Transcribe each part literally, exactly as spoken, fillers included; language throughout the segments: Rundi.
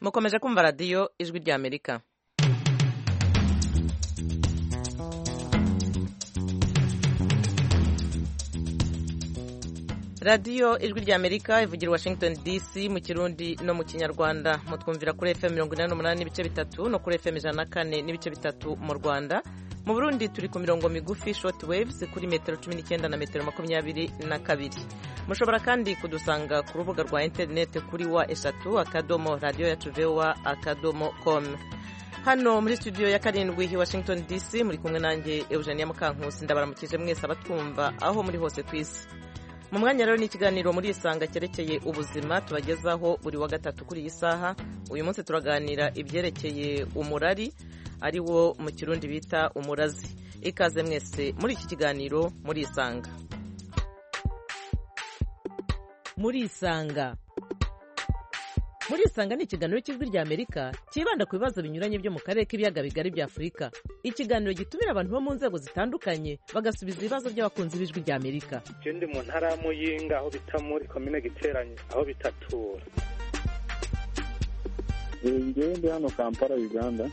mukomeje kumva radiyo ijwi ry'Amerika. radiyo ijwi ry'Amerika ivugira Washington D C mu Kirundi no mu Kinyarwanda. Mutwumvira kuri F M mirongo inani n'umunani n'ibice bitatu no kuri F M ijana na kane n'ibice bitatu mu Rwanda. Mu Burundi turi ku mirongo migufi short waves kuri metero cumi n'icyenda na metero makumyabiri na kabiri. Mushobora kandi kudusanga ku rubuga rwa internet kuri wa eshatu akadomo radio yacu voa akadomo com. Hano muri studio ya karindwi hi Washington D C muri kumwe nanjye Eugenia Mukankusi, ndabaramukije mwese abatwumva aho muri hose ku isi. Mu mwanya rero ni ikiganiro muri isanga cyerekeye ubuzima tubagezaho buri wa gatatu kuri iyi saha. Uyu munsi turaganira ibyerekeye umurari ari wo mu Kirundi bita umurazi. Ikaze mwese muri iki kiganiro muri isanga. Muri isanga muri isanga ni ikiganiro cy'ijwi ry'Amerika kibanda ku bibazo binyuranye byo mu karere k'ibiyaga bigari bya Afurika. Ikiganiro gitumira abantu bo mu nzego zitandukanye bagasubiza ibibazo by'abakunzi b'ijwi ry'Amerika. Je ndi mu ntara ya Muyinga aho bita muri commune Giteranye aho bitatura. Ngewe ndi hano Kampala Uganda.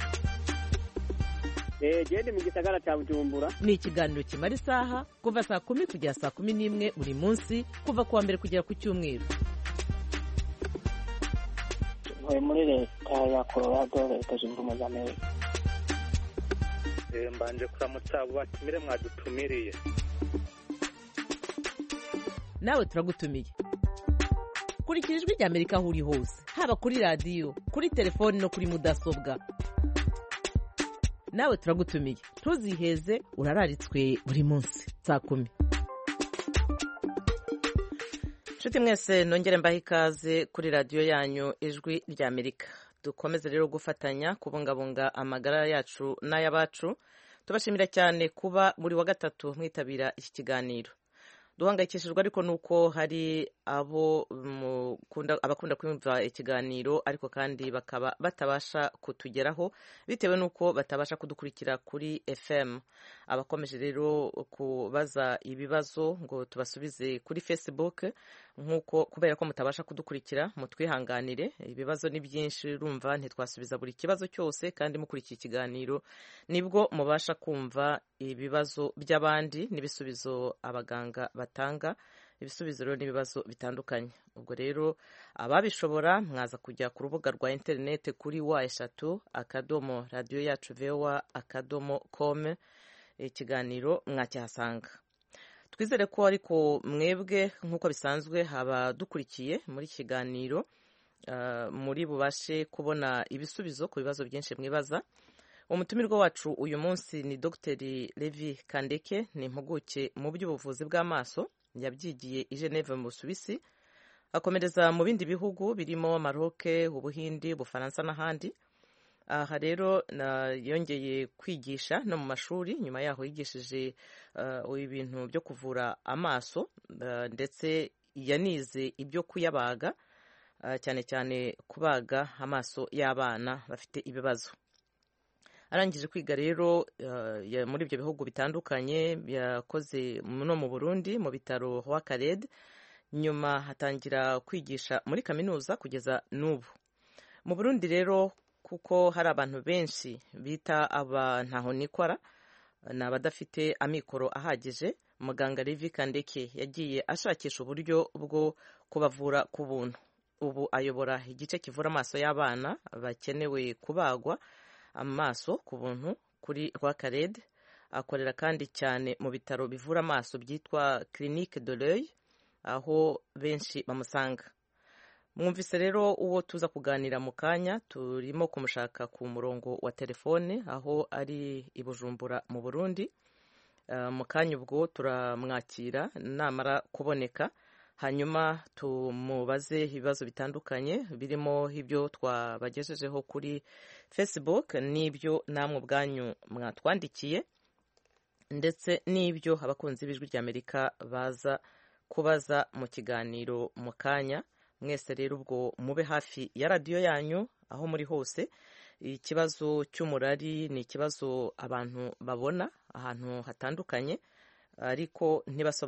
Eh je ndi mu gisagara cya Bujumbura. Ni ikiganiro kimara isaha kuva saa kumi kugera saa kumi n'imwe buri munsi kuva kuwa mbere kugera ku cyumweru. Ntuye muri leta ya Colorado, leta zunze ubumwe za Amerika. Eh mbanje kuramutsa abo batumire mwadutumiriye. Nawe turagutumiye. Kurikira ijwi ry'Amerika aho uri hose, haba kuri radiyo, kuri telefoni no kuri mudasobwa. Nawe turagutumiye. Ntuziheze, urararitswe buri munsi saa kumi. Nshuti mwese nongere mbaha ikaze kuri radiyo yanyu ijwi ry'Amerika. Dukomeze rero gufatanya kubungabunga amagara yacu n'ay'abacu. Tubashimira cyane kuba buri wa gatatu mwitabira iki kiganiro. Duhangayikishijwe ariko nuko hari abo mukunda abakunda kwumva ikiganiro ariko kandi bakaba batabasha kutugeraho bitewe nuko batabasha kudukurikira kuri F M. Abakomeje rero kubaza ibibazo ngo tubasubize kuri Facebook nkuko kubera ko mutabasha kudukurikira mutwihanganire. Ibibazo ni byinshi rumva ntitwasubiza buri kibazo cyose kandi mukurikiye ikiganiro nibwo mubasha kumva ibibazo by'abandi n'ibisubizo abaganga batanga. Ibisubizo rero n'ibibazo bitandukanye. Ubwo rero ababishobora mwaza kujya ku rubuga rwa internet kuri wa eshatu akadomo radio yacu voa akadomo com. Ikiganiro mwacyahasanga. Twizere ko ariko mwebwe nkuko bisanzwe haba dukurikiye muri kiganiro uh, muri bubashe kubona ibisubizo ku bibazo byinshi mwibaza. Umutumirwa wacu uyu munsi ni Doctor Levi Kandeke, ni impuguke mu by'ubuvuzi bw'amaso, yabyigiye i Geneve mu Suisse, akomereza mu bindi bihugu birimo Maroc, Ubuhindi, Ubufaransa n'ahandi. Aha rero yongeye kwigisha no mu mashuri, nyuma yaho yigishije uh, ibintu byo kuvura amaso uh, ndetse yanize ibyo kuyabaga uh, cyane cyane kubaga amaso y'abana bafite ibibazo. Arangije kwiga rero uh, muri ibyo bihugu bitandukanye, yakoze no mu Burundi mu bitaro Rwakarede, nyuma hatangira kwigisha muri kaminuza kugeza n'ubu. Mu Burundi rero kuko hari abantu benshi bita aba ntaho nikora n'abadafite amikoro ahagije, muganga Levi Kandeke yagiye ashakisha uburyo bwo kubavura ku buntu. Ubu ayobora igice kivura amaso y'abana bakenewe kubagwa amaso ku buntu kuri Rwakarede. Akorera kandi cyane mu bitaro bivura amaso byitwa Clinique de l'Oeil aho benshi bamusanga. Mwumvise rero uwo tuza kuganira mu kanya, turimo kumushaka ku murongo wa telefone aho ari i Bujumbura mu Burundi. Uh, mu kanya ubwo turamwakira namara kuboneka, hanyuma tumubaze ibibazo bitandukanye birimo ibyo twabagejejeho kuri Facebook n'ibyo namwe ubwanyu mwatwandikiye ndetse n'ibyo abakunzi b'ijwi ry'Amerika baza kubaza mu kiganiro mu kanya. Mwese rero ubwo mube hafi ya radiyo yanyu aho muri hose. Ikibazo cy'umurari ni ikibazo abantu babona ahantu hatandukanye ariko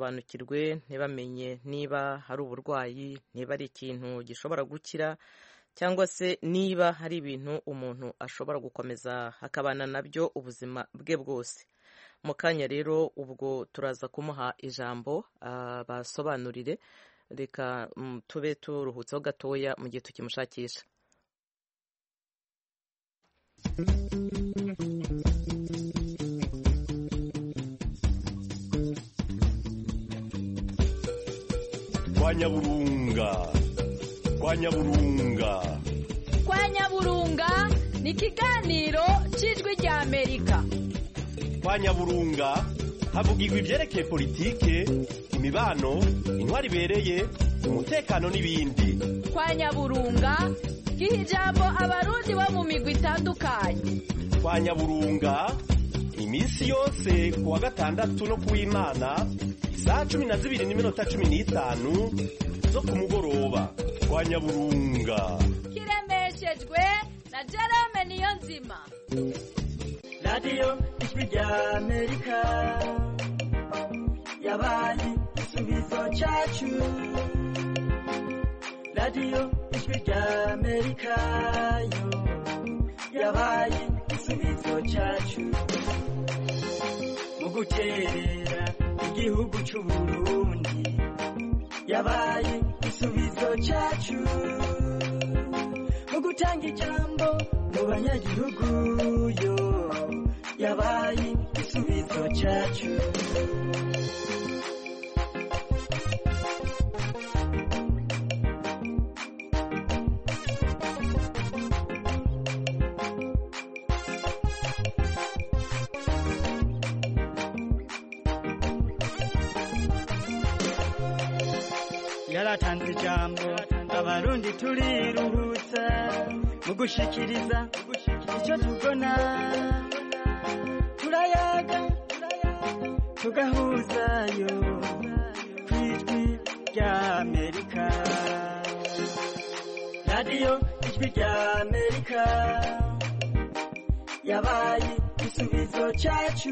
ntibasobanukirwe, ntibamenye niba hari uburwayi, niba ari ikintu gishobora gukira cyangwa se niba hari ibintu umuntu ashobora gukomeza akabana nabyo ubuzima bwe bwose. Mu kanya rero ubwo turaza kumuha ijambo basobanurire, reka tube turuhutseho gatoya mu gihe tukimushakisha. Kwa Nyaburunga, kwa Nyaburunga, kwa Nyaburunga ni ikiganiro cy'ijwi rya Amerika. Kwa Nyaburunga havugirwa ivyerekeye politike, imibano, intwari ibereye, umutekano n'ibindi. Kwa Nyaburunga giha ijambo abarundi bo mu migwi itandukanye. Kwa Nyaburunga iminsi yose kuwa gatandatu no kuw'Imana saa cumi na zibiri n'iminota cumi n'itanu zo ku mugoroba. Kwa Nyaburunga kiremeshejwe na Jerome Niyonzima. Radio Ijwi rya Amerika yabaye igisubizo cyacu. Radio Ijwi rya Amerika yo yabaye igisubizo cyacu mu guterera igihugu cy'u Burundi, yabaye igisubizo cyacu mu gutanga ijambo mu banyagihugu yo yabaye igisubizo cyacu. Yaratanze ijambo abarundi turiruhutsa mu gushikiriza icyo tubona, turayaga tugahuzayo kw'Ijwi rya Amerika. Radio Ijwi rya Amerika yabaye igisubizo cyacu.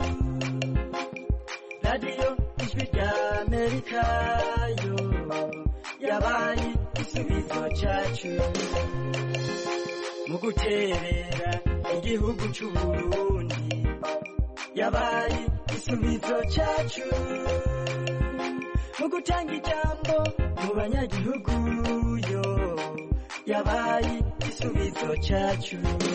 Radio Ijwi rya Amerika yo yabaye igisubizo cyacu mu guterera igihugu cy'u Burundi, yabaye igisubizo cyacu mu gutanga ijambo mu banyagihugu yo yabaye igisubizo cyacu.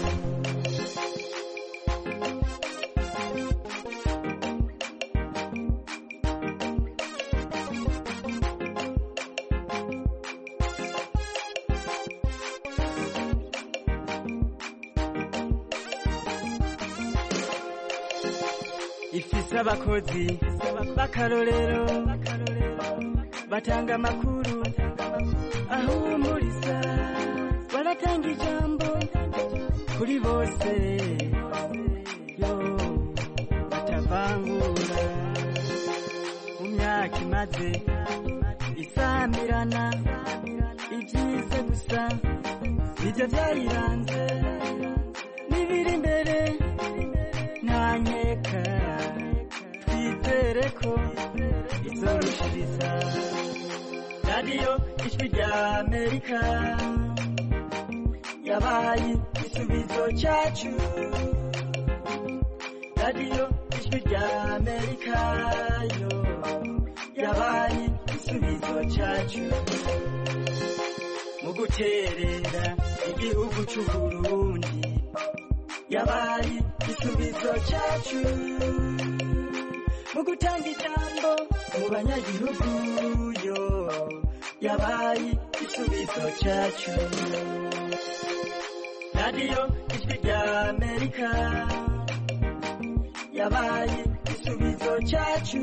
Ifise abakozi b'akarorero batanga amakuru ahumuriza, baratanga ijambo kuri bose yo batavangura. Mu myaka imaze isamirana, ibyiza gusa nibyo byayiranze, n'ibiri imbere nta nkeka, twizere ko izorushiriza. Radio Ijwi rya Amerika yabaye igisubizo cyacu. Radio Ijwi rya Amerika yo yabaye igisubizo cyacu mu guterera igihugu cy'u Burundi, yabaye igisubizo cyacu mu gutanga ijambo mu banyagihugu yo yabaye igisubizo cyacu. Radio Ijwi rya Amerika yabaye igisubizo cyacu.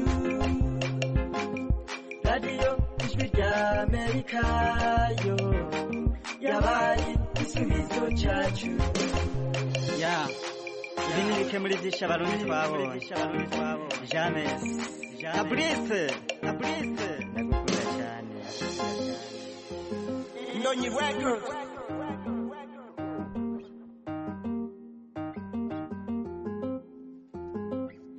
Radio Ijwi rya Amerika yo yabaye igisubizo cyacu. Ya ibi ni bike muri byinshi abarundi twabonye. James Fabrice Fabrice ndagukunda cyane. Ndonyi Records.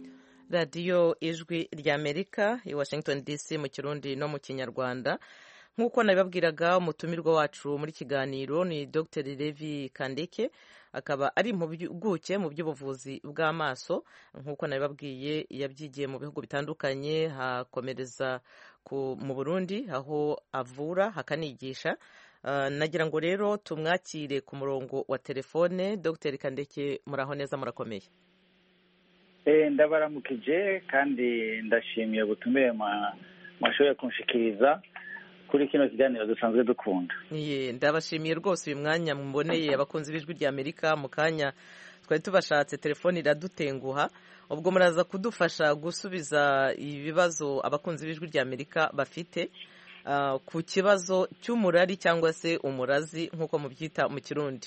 radiyo ijwi ry'Amerika i Washington D C mu Kirundi no mu Kinyarwanda. nk'uko nabibabwiraga umutumirwa wacu muri kiganiro ni Dr Levi Kandeke, akaba ari impuguke mu by'ubuvuzi bw'amaso. nk'uko nabibabwiye yabyigiye mu bihugu bitandukanye, hakomereza mu Burundi aho avura hakanigisha. Uh, nagira ngo rero tumwakire ku murongo wa telefone. Dr Kandeke, muraho neza, murakomeye? Eh, ndabaramukije kandi ndashimiye ubutumire mwashoboye kunshikiriza kuri kino kiganiro dusanzwe dukunda. Ye, ndabashimiye rwose uyu mwanya mboneye abakunzi b'Ijwi rya Amerika. Mu kanya twari tubashatse, telefone iradutenguha, ubwo muraza kudufasha gusubiza ibibazo abakunzi b'Ijwi rya Amerika bafite uh, ku kibazo cy'umurari cyangwa se umurazi nk'uko mubyita mu Kirundi.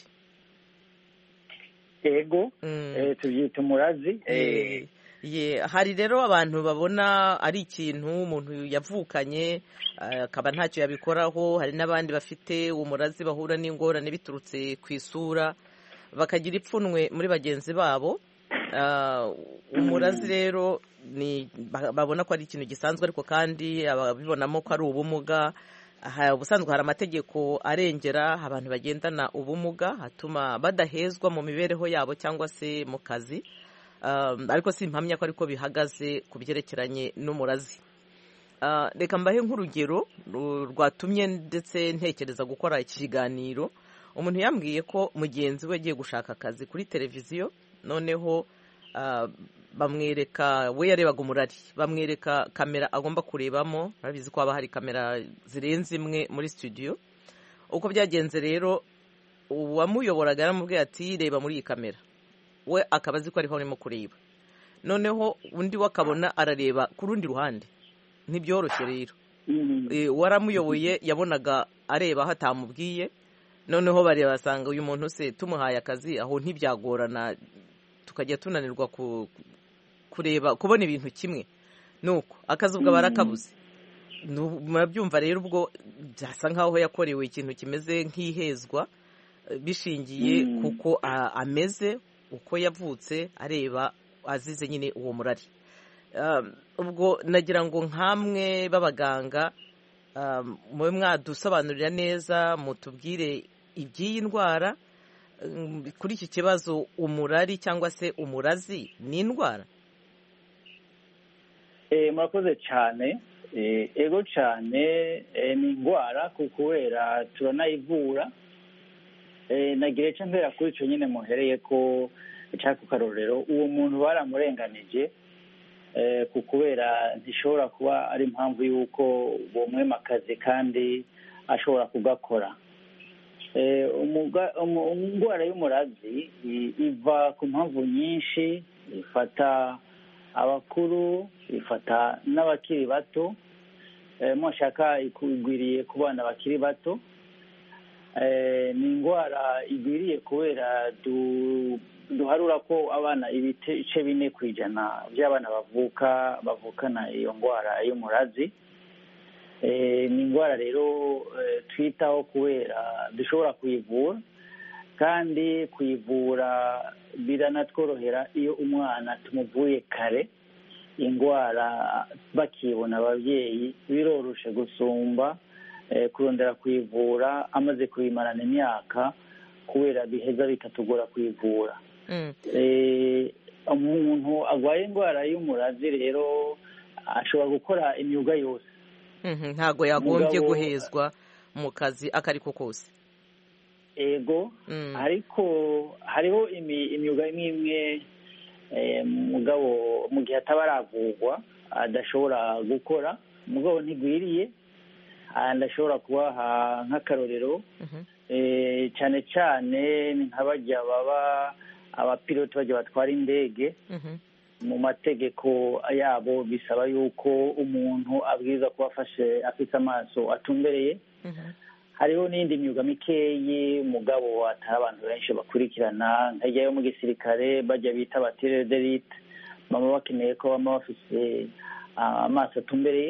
Ego, mm. eh, tubyita umurazi. Eh, ye, hari rero abantu babona ari ikintu umuntu yavukanye akaba uh, ntacyo yabikoraho. Hari n'abandi bafite umurazi bahura n'ingorane biturutse ku isura, bakagira ipfunwe muri bagenzi babo. Uh, umurazi rero ni babona ko ari ikintu gisanzwe, ariko kandi ababibonamo ko ari ubumuga. Ubusanzwe hari amategeko arengera abantu bagendana ubumuga atuma badahezwa mu mibereho yabo cyangwa se mu kazi, uh, ariko si impamya ko ariko bihagaze ku byerekeranye n'umurazi. Uh, reka mbahe nk'urugero rwatumye ndetse ntekereza gukora iki kiganiro. Umuntu yambwiye ko mugenzi we agiye gushaka akazi kuri televiziyo, noneho uh, bamwereka, we yarebaga umurari, bamwereka kamera agomba kurebamo. Arabizi ko haba hari kamera zirenze imwe muri studio. Uko byagenze rero, uwamuyoboraga yaramubwiye ati reba muri iyi kamera, we akaba azi ko ariho arimo kureba. Noneho undi wakabona arareba ku rundi ruhande. Ntibyoroshye rero. mm-hmm. e, waramuyoboye yabonaga areba aho atamubwiye. Noneho bareba basanga uyu muntu se tumuhaye akazi aho ntibyagorana, tukajya tunanirwa ku kureba kubona ibintu kimwe. Nuko akazi ubwo barakabuze. Murabyumva rero, ubwo byasa nkaho yakorewe ikintu kimeze nk'ihezwa bishingiye mm. kuko a, ameze uko yavutse areba azize nyine uwo murari. Um, ubwo nagira ngo nkamwe b'abaganga um, mwe mwadusobanurira neza, mutubwire iby'iyi ndwara. Um, kuri iki kibazo, umurari cyangwa se umurazi ni indwara? Eh, murakoze cyane. Eh, ego cyane, eh, ni indwara kubera turanayivura. Eh, nagire cyo mbera kuri cyo nyine muhereye ko cyaka karorero uwo muntu baramurenganije, eh, kubera ntishobora kuba ari impamvu yuko bomwe makazi kandi ashobora kugakora. Eh, indwara y'umurazi iva ku mpamvu nyinshi, ifata abakuru, ifata n'abakiri bato. Eh, mwashaka igwiriye ku bana bakiri bato. Eh, ni indwara igwiriye kubera du duharura ko abana ibice bine ku ijana by'abana bavuka bavukana iyo ndwara y'umurazi. Eh, ni indwara rero eh, twitaho kubera dushobora kuyivura, kandi kuyivura biranatworohera iyo umwana tumuvuye kare. Indwara bakibona ababyeyi biroroshe gusumba eh, kurondera kuyivura amaze kuyimarana imyaka, kubera biheza bikatugora kuyivura. mm. eh, umuntu agwaye indwara y'umurazi rero ashobora gukora imyuga yose. mm-hmm. Ntago yagombye guhezwa mu kazi akariko kose. Ego, mm. ariko hariho imyuga imwe imwe eh, mugabo mu gihe atabaravugwa adashobora gukora, mugabo ntigwiriye. Ndashobora kubaha nk'akarorero. mm-hmm. eh, cyane cyane nk'abajya baba abapiloti bajya batwara indege. mm-hmm. Mu mategeko yabo bisaba yuko umuntu abwiza kuba afashe afite amaso atumbereye. mm-hmm. Hariho n'indi myuga mikeyi mugabo atari abantu benshi bakurikirana, nkajyayo mu gisirikare bajya bita abatirere d'elite, baba bakeneye ko baba bafise amaso atumbereye.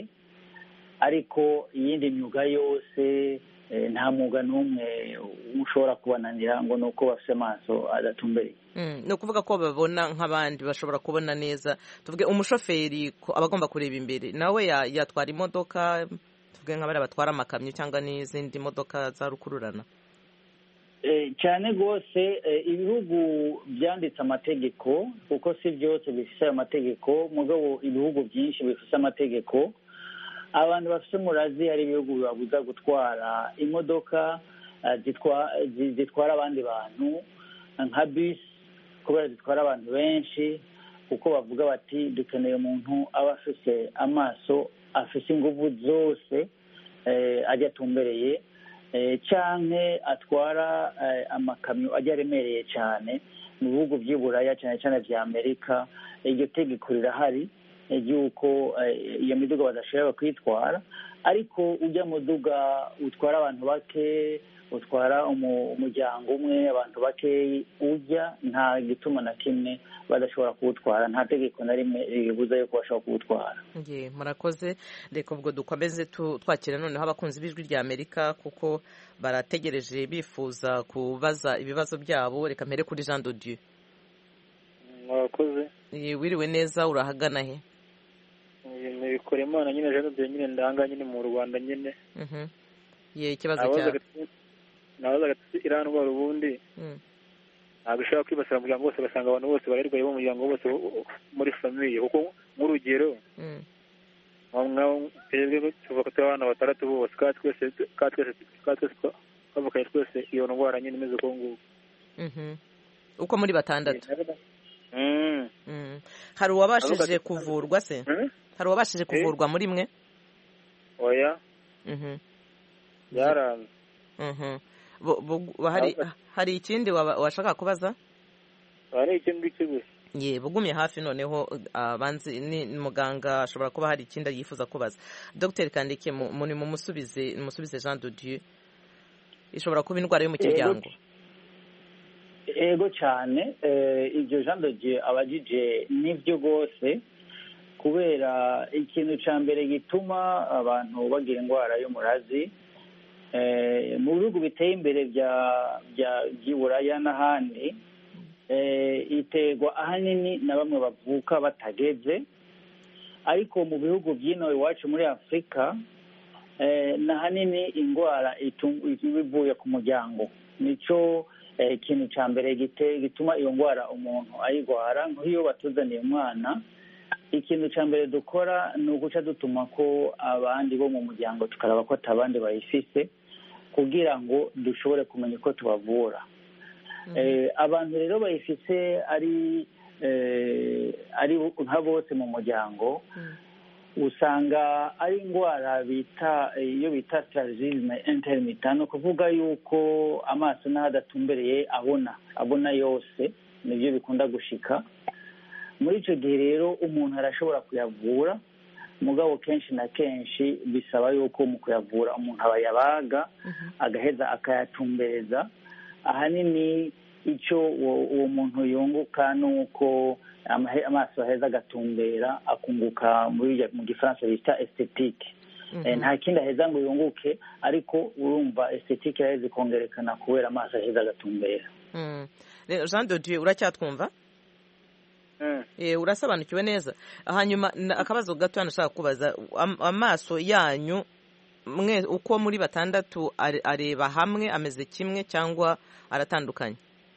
Ariko iyindi myuga yose nta mwuga n'umwe ushobora kubananira ngo nuko bafite amaso adatumbereye. mm. Ni ukuvuga ko babona nk'abandi bashobora kubona neza. Tuvuge umushoferi aba agomba kureba imbere, nawe yatwara imodoka tuvuge nk'abari batwara amakamyo cyangwa n'izindi modoka za rukururana? cyane rwose ibihugu byanditse amategeko, kuko si byose bifite ayo mategeko, mugabo ibihugu byinshi bifite amategeko. Abantu bafite umurazi, hari ibihugu bibabuza gutwara imodoka zitwara abandi bantu nka bisi, kubera zitwara abantu benshi, kuko bavuga bati dukeneye umuntu aba afite amaso, afite ingufu zose, ajya atumbereye, cyane atwara amakamyo ajya aremereye cyane. Mu bihugu by'iburaya cyane cyane bya Amerika iryo tegeko rirahari ry'uko iyo miduga badashobora kwitwara, ariko ujya muduga utwara abantu bake, utwara umuryango umwe, abantu bake, ujya nta gituma na kimwe badashobora kuwutwara, nta tegeko na rimwe ribuza yuko bashobora kuwutwara. Nge murakoze, reka ubwo dukomeze twakira noneho abakunzi b'ijwi rya Amerika, kuko barategereje bifuza kubaza ibibazo byabo. Reka mpere kuri Jean de Dieu. Murakoze. Wiriwe neza, urahagana he? Nibikora Imana nyine, Jean de Dieu nyine, ndanga nyine mu Rwanda nyine. Mhm. Ye ikibazo cya nabazaga iriya ndwara ubundi ntabwo ishobora kwibasira umuryango wose, ugasanga abantu bose bararwaye bo mu muryango wose muri famiye, kuko nk'urugero twebwe tuvuga ko abana batandatu bose kandi twese twavukanye twese iyo ndwara nyine imeze uko nguko. Uko muri batandatu hari uwabashije kuvurwa se? Hari uwabashije kuvurwa muri mwe? Oya, byaranze. Hari ikindi washaka kubaza? Hari ikindi gusa. Ye bugumye hafi, noneho abanzi ni muganga ashobora kuba hari ikindi yifuza kubaza. Dr Kandike, muri mu musubize musubize Jean de Dieu, ishobora kuba indwara yo mu kiryango? Ego cyane, ibyo Jean de Dieu abajije nibyo rwose, kubera ikintu cya mbere gituma abantu bagira indwara y'umurazi mu bihugu biteye imbere by'iburaya n'ahandi, iterwa ahanini na bamwe bavuka batageze, ariko mu bihugu by'ino iwacu muri Afurika n'ahanini indwara ivuye ku muryango. Nicyo ikintu cya mbere gituma iyo ndwara umuntu ayirwara. Nk'iyo batuzaniye umwana, ikintu cya mbere dukora ni uguca dutuma ko abandi bo mu muryango, tukaraba ko atabandi bayifise, kugira ngo dushobore kumenya uko tubavura. Abantu rero bayifise ari ari nka bose mu muryango, usanga ari indwara bita iyo bita strabisme intermittent, ni ukuvuga yuko amaso n'aho adatumbereye abona abona yose, nibyo bikunda gushika. Muri icyo gihe rero umuntu arashobora kuyavura, mugabo kenshi na kenshi bisaba yuko mu kuyavura umuntu abayabaga agaheza akayatumbereza. Ahanini icyo uwo muntu yunguka ni uko amaso aheza agatumbera, akunguka mu gifaransa bita esthétique. Nta kindi aheza ngo yunguke, ariko urumva esthétique yaheze ikongerekana kubera amaso aheza agatumbera. Jean de Dieu, uracyatwumva? Urasobanukiwe neza? Hanyuma akabazo gato nashaka kubaza, amaso yanyu mwe uko muri batandatu areba hamwe, ameze kimwe cyangwa aratandukanye?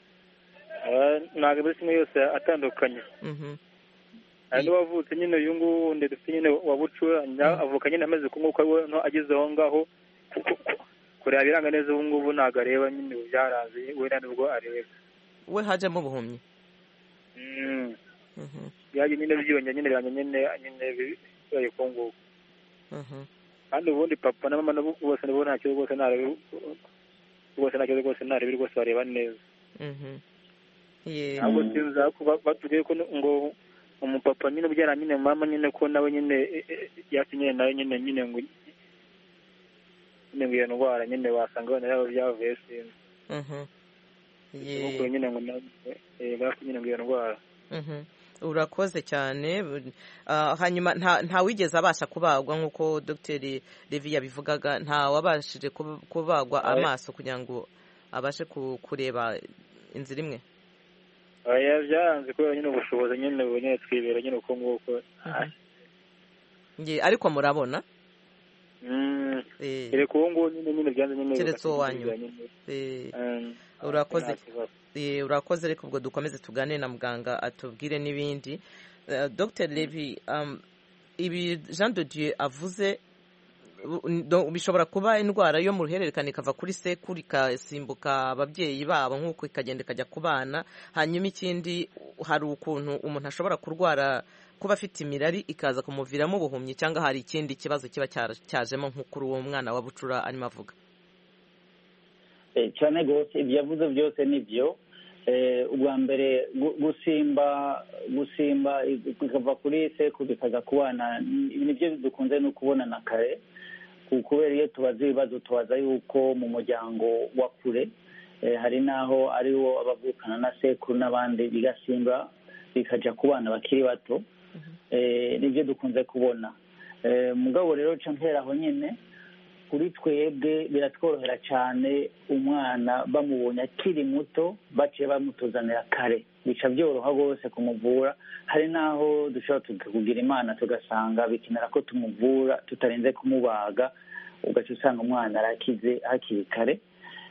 Ntabwo buri kimwe yose atandukanye. hari n'uwavutse nyine uyu nguyu ndetse nyine wabucura avuka nyine ameze nk'uko we ageze aho ngaho, kureba biranga neza ubu ngubu ntabwo areba nyine byarazi, we nibwo areba. We hajemo ubuhumyi? byaje nyine byiyongera nyine biranga nyine nyine bibaye ko nguko. kandi ubundi papa na mama bose nabo nta kibazo rwose, ntarebe rwose nta kibazo rwose, ntarebe rwose bareba neza. ntabwo sinza kuba batubwiye ko ngo umupapa nyine ubyara nyine mama nyine ko nawe nyine yasinye nawe nyine nyine ngo nyine ngo iyo ndwara nyine wasanga wenda yaba byavuye sinzi. Ye nyine ngo nawe bafite nyine ngo iyo ndwara. Urakoze cyane. Hanyuma nta wigeze abasha kubagwa nk'uko Dr Levi yabivugaga? Nta wabashije kubagwa amaso kugira ngo abashe kureba inzira imwe? Oya, byaranze kubera nyine ubushobozi nyine nyine twibera nyine uko nguko. Ariko murabona? kereka uwo nguwo nyine nyine byanze nyine keretse uwo wanyuma urakoze urakoze reka ubwo dukomeze tuganire na muganga atubwire n'ibindi. Dr Levi, ibi Jean de Dieu avuze bishobora kuba indwara yo mu ruhererekane ikava kuri sekuru ikasimbuka ababyeyi babo nk'uko ikagenda ikajya ku bana, hanyuma ikindi hari ukuntu umuntu ashobora kurwara kuba afite imirari ikaza kumuviramo ubuhumyi, cyangwa hari ikindi kibazo kiba cyajemo nk'ukuri uwo mwana wa bucura arimo avuga? cyane rwose ibyo yavuze byose nibyo. ubwa mbere gusimba gusimba bikava kuri sekuru bikaza ku bana nibyo dukunze no kubona na kare, kubera iyo tubaza ibibazo tubaza yuko mu muryango wa kure hari n'aho ariwo abavukana na sekuru n'abandi bigasimba bikajya ku bana bakiri bato, nibyo dukunze kubona. mugabo rero nca mperaho nyine kuri twebwe biratworohera cyane umwana bamubonye akiri muto baciye bamutuzanira kare, bica byoroha rwose kumuvura. hari n'aho dushobora kugira imana tugasanga bikenera ko tumuvura tutarinze kumubaga, ugaca usanga umwana arakize hakiri kare.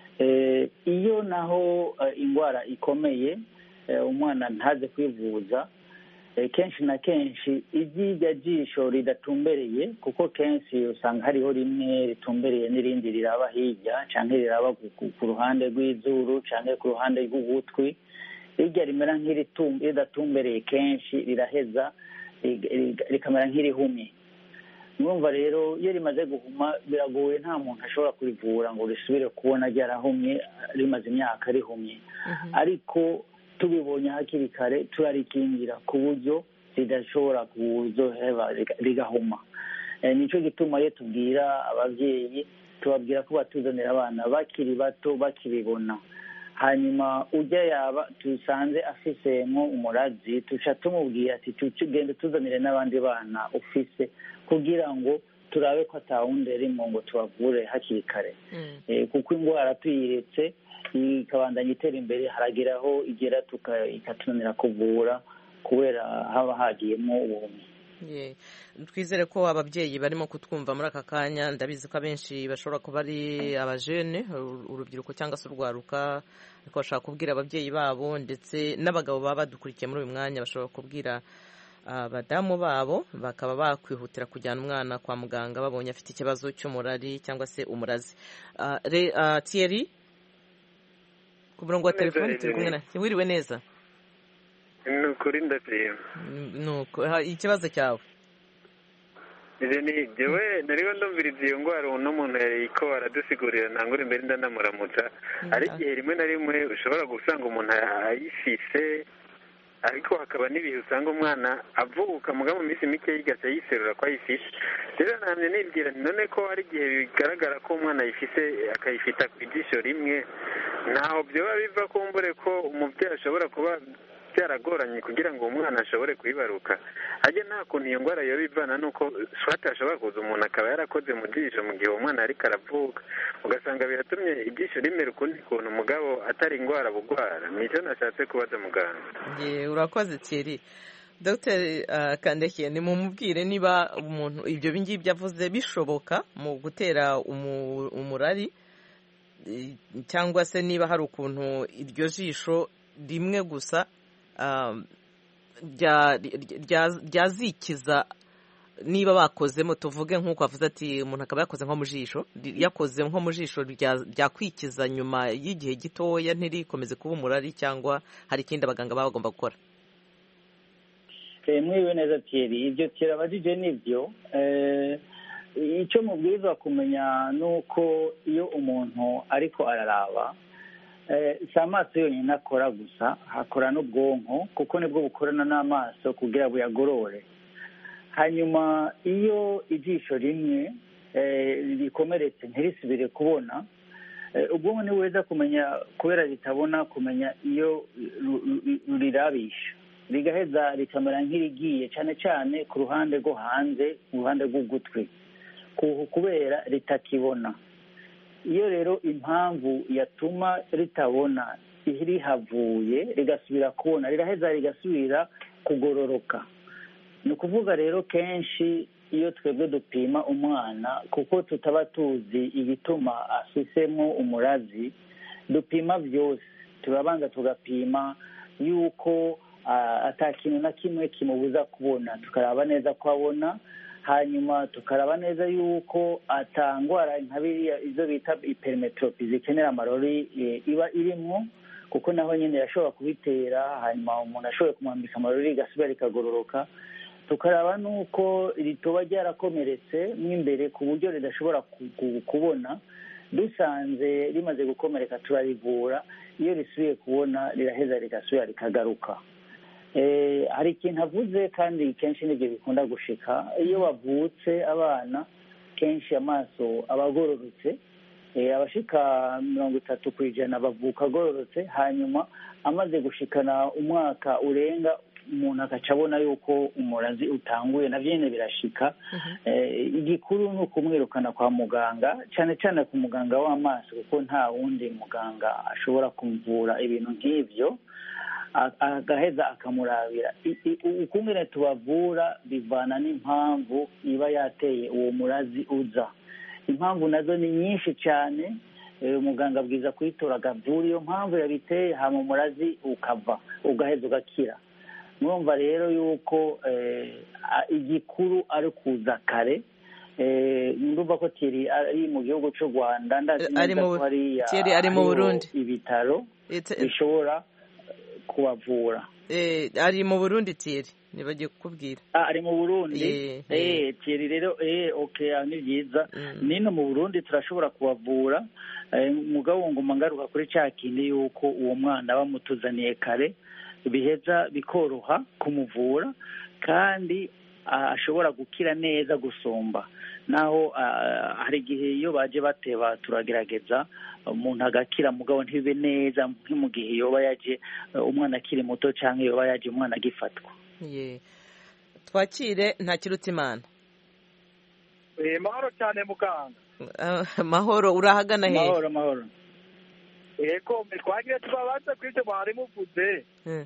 iyo naho indwara ikomeye umwana ntaze kwivuza, kenshi na kenshi iryirya jisho ridatumbereye, kuko kenshi usanga hariho rimwe ritumbereye n'irindi riraba hirya cyangwa riraba ku ruhande rw'izuru cyangwa ku ruhande rw'ugutwi. irya rimera nk'iridatumbereye kenshi riraheza rikamera nk'irihumye. mwumva rero iyo rimaze guhuma biragoye, nta muntu ashobora kurivura ngo risubire kubona ryarahumye rimaze imyaka rihumye. ariko tubibonye hakiri kare turarikingira ku buryo ridashobora kuzoheba rigahuma. nicyo gituma iyo tubwira ababyeyi tubabwira ko batuzanira abana bakiri bato bakibibona. hanyuma ujya yaba tusanze afisemo umurazi tuca tumubwira ati tugende tuzanire n'abandi bana ufise, kugira ngo turabe ko atawundi arimo ngo tubavure hakiri kare. kuko indwara tuyiretse ikabandanya itera imbere harageraho igera ikatunanira kuvura kubera haba hagiyemo ubumenyi. twizere ko ababyeyi barimo kutwumva muri aka kanya, ndabizi ko abenshi bashobora kuba ari abajene, urubyiruko cyangwa se urwaruka, ariko bashobora kubwira ababyeyi babo, ndetse n'abagabo baba badukurikiye muri uyu mwanya bashobora kubwira abadamu babo, bakaba bakwihutira kujyana umwana kwa muganga babonye afite ikibazo cy'umurari cyangwa se umurazi. Thierry ku murongo wa telefoni turi kumwe na wiriwe neza? ni ukuri ndashima. nuko ikibazo cyawe? izi ni jyewe nariho ndumviriza iyo ndwara uno muntu yariko aradusigurira ntangure imbere ndanamuramutsa. ari igihe rimwe na rimwe ushobora gusanga umuntu ayifise, ariko hakaba n'ibihe usanga umwana avuka muga mu minsi mike yigaca yiserura ko ayifise. rero namye nibwira none ko hari igihe bigaragara ko umwana ayifise akayifita ku ijisho rimwe, ntaho byoba biva kumbure ko umubyeyi ashobora kuba byaragoranye kugira ngo umwana ashobore kuyibaruka. hajya nta kuntu iyo ndwara yoba ivana nuko swata ashobora kuza umuntu akaba yarakoze mu jisho mu gihe umwana ariko aravuka, ugasanga biratumye ijisho rimera ukundi kuntu umugabo atari indwara bugwara. nicyo nashatse kubaza muganga. urakoze Thierry. Dr Kandekiye, ni mumubwire niba umuntu ibyo ngibyo avuze bishoboka mu gutera umurari, cyangwa se niba hari ukuntu iryo jisho rimwe gusa ryazikiza niba bakozemo, tuvuge nk'uko avuze ati umuntu akaba yakoze nko mu jisho, yakoze nko mu jisho ryakwikiza nyuma y'igihe gitoya ntirikomeze kuba umurari, cyangwa hari ikindi abaganga baba bagomba gukora? mwiwe neza Thierry, ibyo kirabajije nibyo. icyo mubwirizwa kumenya ni uko iyo umuntu ariko araraba, si amaso yonyine akora gusa, hakora n'ubwonko, kuko nibwo bukorana n'amaso kugira buyagorore. hanyuma iyo ijisho rimwe rikomeretse ntirisubire kubona, ubwonko ntibuheza kumenya, kubera ritabona, kumenya iyo rirabisha, rigaheza rikamera nk'irigiye cyane cyane ku ruhande rwo hanze, mu ruhande rw'ugutwi, kubera ritakibona. iyo rero impamvu yatuma ritabona rihavuye rigasubira kubona, riraheza rigasubira kugororoka. ni ukuvuga rero kenshi iyo twebwe dupima umwana kuko tutaba tuzi igituma afisemo umurazi dupima byose turabanza tugapima yuko ata kintu na kimwe kimubuza kubona tukaraba neza ko abona hanyuma tukaraba neza yuko atangwara nka biriya izo bita hypermetrope zikenera amarori iba irimo kuko naho nyine yashobora kubitera hanyuma umuntu ashoboye kumwambika amarori igasubira rikagororoka tukaraba nuko ritoba ryarakomeretse mw'imbere ku buryo ridashobora kubona dusanze rimaze gukomereka turarivura iyo risubiye kubona riraheza rigasubira rikagaruka hari ikintu avuze kandi kenshi nibyo bikunda gushika iyo bavutse abana kenshi amaso aba agororotse abashika mirongo itatu ku ijana bavuka agororotse hanyuma amaze gushikana umwaka urenga umuntu agaca abona yuko umurazi utanguye navyo nyene birashika igikuru ni ukumwirukana kwa muganga cyane cyane ku muganga w'amaso kuko nta wundi muganga ashobora kumvura ibintu nk'ivyo agaheza akamurabira ukungene tubavura bivana n'impamvu iba yateye uwo murazi uza impamvu nazo ni nyinshi cyane umuganga abwiza kuyitora agavura iyo mpamvu yabiteye hama umurazi ukava ugaheza ugakira mwumva rero yuko igikuru ari kuza kare ndumva ko Thierry ari mu gihugu cy'u Rwanda ndazi neza ko hariya ari mu Burundi ibitaro bishobora kubavura ari mu Burundi Thierry nibagiye kukubwira ari mu Burundi eh Thierry rero eh okay ni byiza nino mu Burundi turashobora kubavura mugabo ngo mangaruka kuri cya kindi yuko uwo mwana bamutuzaniye kare biheza bikoroha kumuvura kandi ashobora gukira neza gusumba naho hari igihe iyo baje bateba turagerageza umuntu agakira mugabo ntibe neza mu gihe yoba yaje umwana akiri muto cyangwa yoba yaje umwana agifatwa twakire nta kirutse imana mahoro cyane muganga mahoro urahagana hehe mahoro mahoro eko twagiye tubabaza kuri icyo mwari muvuze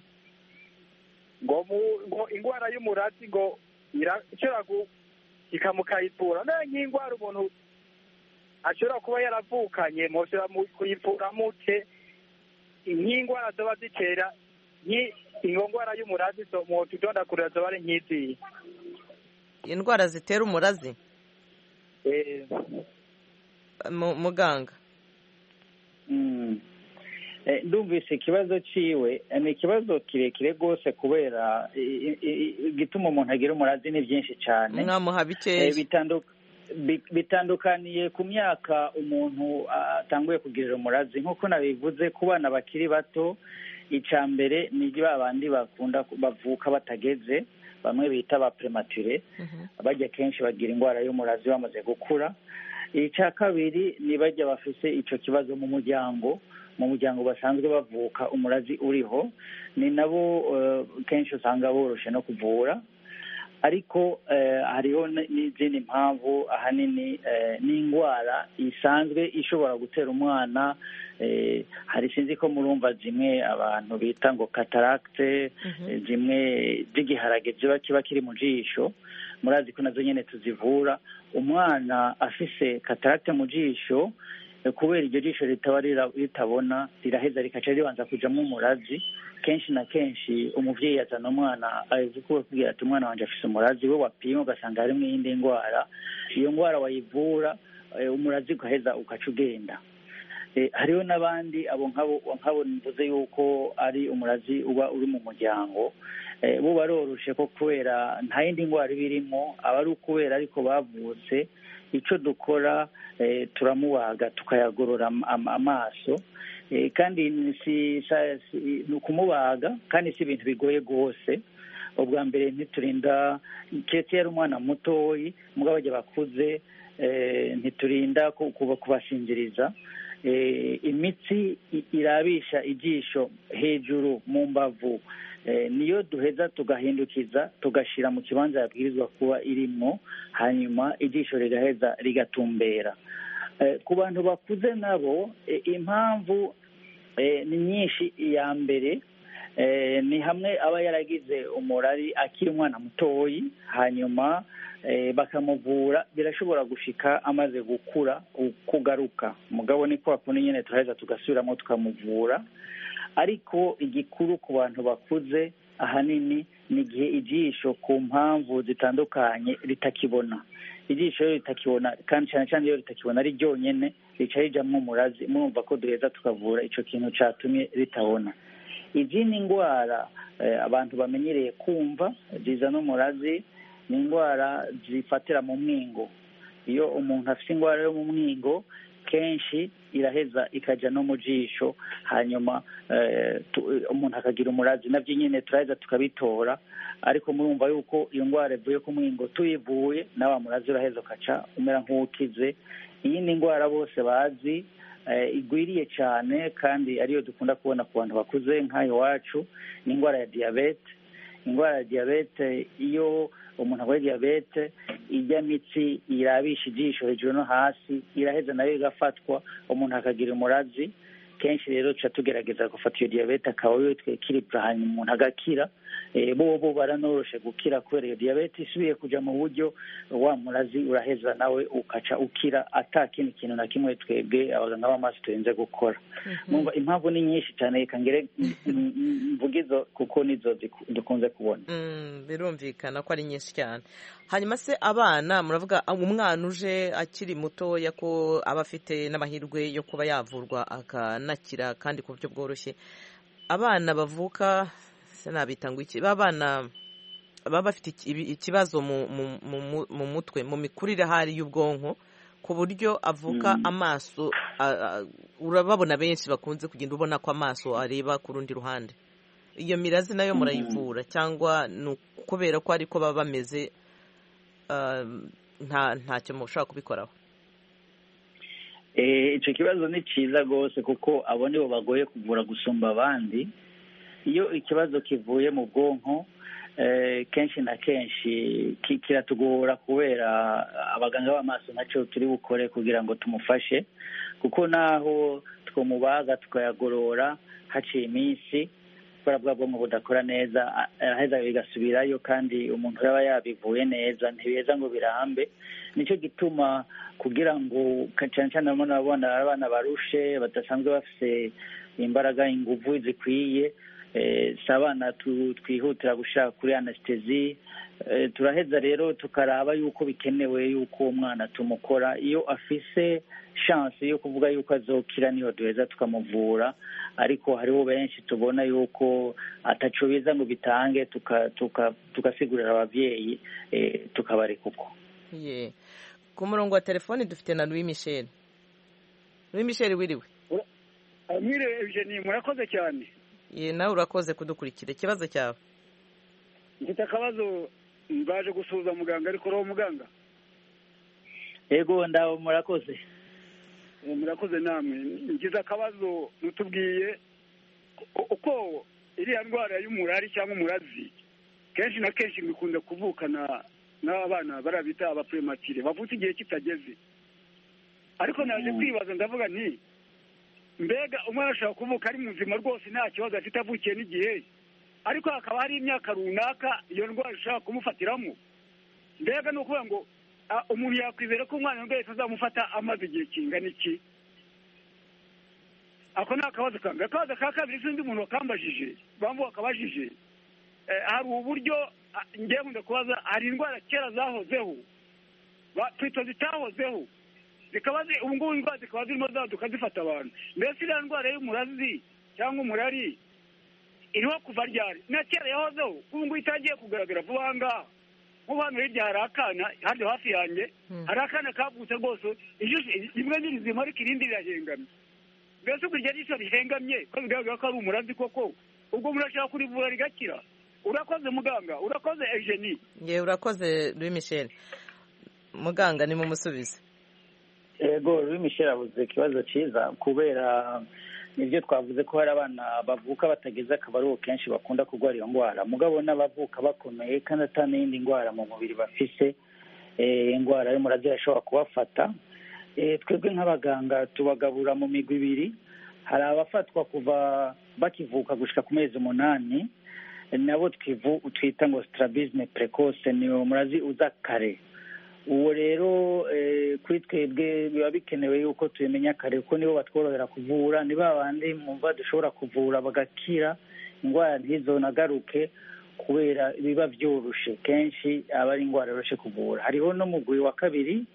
ngo ngo indwara y'umurazi ngo irashobora ikamukayivura nayo nk'indwara umuntu ashobora kuba yaravukanye mushobora kuyivura muke nk'indwara zoba zitera iyo ndwara y'umurazi mu tudondagurira zoba ari nk'iziyi indwara zitera umurazi muganga ndumvise ikibazo ciwe ni ikibazo kirekire rwose kubera igituma umuntu agira umurazi ni byinshi cyane mwamuha bikeya bitandukaniye ku myaka umuntu atanguye kugirira umurazi nk'uko nabivuze ku bana bakiri bato icya mbere ni ba bandi bakunda bavuka batageze bamwe bita ba premature bajya kenshi bagira indwara y'umurazi bamaze gukura icya kabiri ni bajya bafise icyo kibazo mu muryango mu muryango basanzwe bavuka umurazi uriho ni nabo kenshi usanga boroshe no kuvura ariko hariho n'izindi mpamvu ahanini n'indwara isanzwe ishobora gutera umwana hari sinzi ko murumva zimwe abantu bita ngo cataracte zimwe z'igiharage ziba kiba kiri mu jisho murazi ko nazo nyine tuzivura umwana afise cataracte mu jisho kubera iryo jisho ritaba ritabona riraheza rikaca ribanza kujamo umurazi kenshi na kenshi umuvyeyi azana umwana azi kubwira ati umwana wanje afise umurazi we wapima ugasanga harimo iyindi ndwara iyo ndwara wayivura umurazi ugaheza ukaca ugenda hariho n'abandi abo nkabo mvuze yuko ari umurazi uba uri mu muryango bo baroroshe ko kubera nta yindi ndwara ibirimo aba ari ukubera ariko bavutse icyo dukora turamubaga tukayagorora amaso kandi ni ukumubaga kandi si ibintu bigoye rwose ubwa mbere ntiturinda keretse yari umwana mutoyi mugabo bajya bakuze ntiturinda kubashinjiriza imitsi irabisha ijisho hejuru mu mbavu niyo duheza tugahindukiza tugashyira mu kibanza yabwirizwa kuba irimo hanyuma ijisho rigaheza rigatumbera ku bantu bakuze nabo impamvu ni nyinshi. iya mbere ni hamwe aba yaragize umurari akiri umwana mutoyi hanyuma bakamuvura birashobora gushika amaze gukura kugaruka mugabo ni kwa kundi nyine turaheza tugasubiramo tukamuvura ariko igikuru ku bantu bakuze ahanini ni igihe ijisho ku mpamvu zitandukanye ritakibona ijisho rero ritakibona kandi cyane cyane iyo ritakibona ari ryonyine rica rijamwo umurazi murumva ko duheza tukavura ico kintu catumye ritabona izindi ndwara abantu bamenyereye kumva zizana umurazi ni indwara zifatira mu mwingo iyo umuntu afite indwara yo mu mwingo kenshi iraheza ikajya no mu jisho hanyuma umuntu akagira umurazi nabyo nyine turaheza tukabitora ariko murumva yuko iyo ndwara ivuye ku mwingo tuyivuye na wa murazi uraheza ukaca umera nk'uwukize iyindi ndwara bose bazi igwiriye cyane kandi ariyo dukunda kubona ku bantu bakuze nk'ayo iwacu ni indwara ya diyabete indwara ya diyabete iyo umuntu arwaye diyabete ijya mitsi irabisha ijisho hejuru no hasi iraheza nayo igafatwa umuntu akagira umurazi kenshi rero tuca tugerageza gufata iyo diyabete akaba yitwe kiribwa hanyuma umuntu agakira bo bo baranoroshe gukira kubera iyo diyabete isubiye kuja mu buryo wa murazi uraheza nawe ukaca ukira ata kindi kintu na kimwe twebwe abaganga b'amaso turinze gukora numva impamvu ni nyinshi cyane reka ngere mvugizo kuko nizo dukunze kubona birumvikana ko ari nyinshi cyane hanyuma se abana muravuga umwana uje akiri mutoya ko aba afite n'amahirwe yo kuba yavurwa akanakira kandi ku buryo bworoshye abana bavuka nabita ngo iki babana baba bafite ikibazo mu mutwe mu mikurire hari y'ubwonko ku buryo avuka amaso urababona benshi bakunze kugenda ubona ko amaso areba ku rundi ruhande iyo mirazi nayo murayivura cyangwa ni kubera ko ariko baba bameze ntacyo mushobora kubikoraho icyo kibazo ni cyiza rwose kuko abo nibo bagoye kuvura gusumba abandi iyo ikibazo kivuye mu bwonko kenshi na kenshi kiratugora kubera abaganga b'amaso nacyo turi bukore kugira ngo tumufashe kuko naho twamubaga tukayagorora haciye iminsi kubera bwa bwonko budakora neza aheza bigasubirayo kandi umuntu yaba yabivuye neza ntibeza ngo birambe nicyo gituma kugira ngo cyane cyane abana abana barushe badasanzwe bafite imbaraga inguvu zikwiye si abana twihutira gushaka kuri anesitezi turaheza rero tukaraba yuko bikenewe yuko umwana tumukora iyo afise shansi yo kuvuga yuko azokira niyo duheza tukamuvura ariko hariho benshi tubona yuko ataco biza ngo bitange tugasigurira ababyeyi tukabareka uko ku murongo wa telefoni dufite na Louis Michel Louis Michel wiriwe mwiriwe Eugenie murakoze cyane ye nawe urakoze kudukurikira ikibazo cyawe mfite akabazo mbaje gusuza muganga ariko roho muganga yego ndaho murakoze murakoze namwe ngize akabazo mutubwiye uko iriya ndwara y'umurari cyangwa umurazi kenshi na kenshi bikunda kuvukana n'abana barabita abaprematire bavutse igihe kitageze ariko naje kwibaza ndavuga nti mbega umwana ashobora kuvuka ari muzima rwose nta kibazo afite avukiye n'igihe ariko hakaba hari imyaka runaka iyo ndwara ishobora kumufatiramo mbega ni ukuvuga ngo umuntu yakwizera ko umwana wese azamufata amaze igihe kingana iki ako ni akabazo kange akabazo ka kabiri sinzi umuntu wakambajije bambu wakabajije hari uburyo ngiye nkunda kubaza hari indwara kera zahozeho twita zitahozeho zikaba ubu ngubu indwara zikaba zirimo zaduka zifata abantu mbese iriya ndwara y'umurazi cyangwa umurari iriho kuva ryari na kera yahozeho ubu ngubu itagiye kugaragara vuba aha ngaha nk'ubu hano hirya hari akana hano hafi yanjye hari akana kavutse rwose rimwe ni rizima ariko irindi rirahengamye mbese ubu iryo jisho rihengamye ko bigaragara ko ari umurazi koko ubwo murashaka kurivura rigakira urakoze muganga urakoze Eugenie ye urakoze Louis Michel muganga ni mu musubize yego Louis Michel avuze ikibazo cyiza kubera nibyo twavuze ko hari abana bavuka batageze akabaruho kenshi bakunda kurwara iyo ndwara mugabo n'abavuka bakomeye kandi ata n'iyindi ndwara mu mubiri bafise indwara y'umurazi irashobora kubafata twebwe nk'abaganga tubagabura mu migwi ibiri hari abafatwa kuva bakivuka gushika ku mezi umunani nabo twita ngo strabisme precoce ni umurazi uza kare uwo rero kuri twebwe biba bikenewe yuko tubimenya kare kuko nibo batworohera kuvura, ni ba bandi mwumva dushobora kuvura bagakira indwara ntizonagaruke kubera biba byoroshe, kenshi aba ari indwara yoroshe kuvura. hariho n'umugwi wa kabiri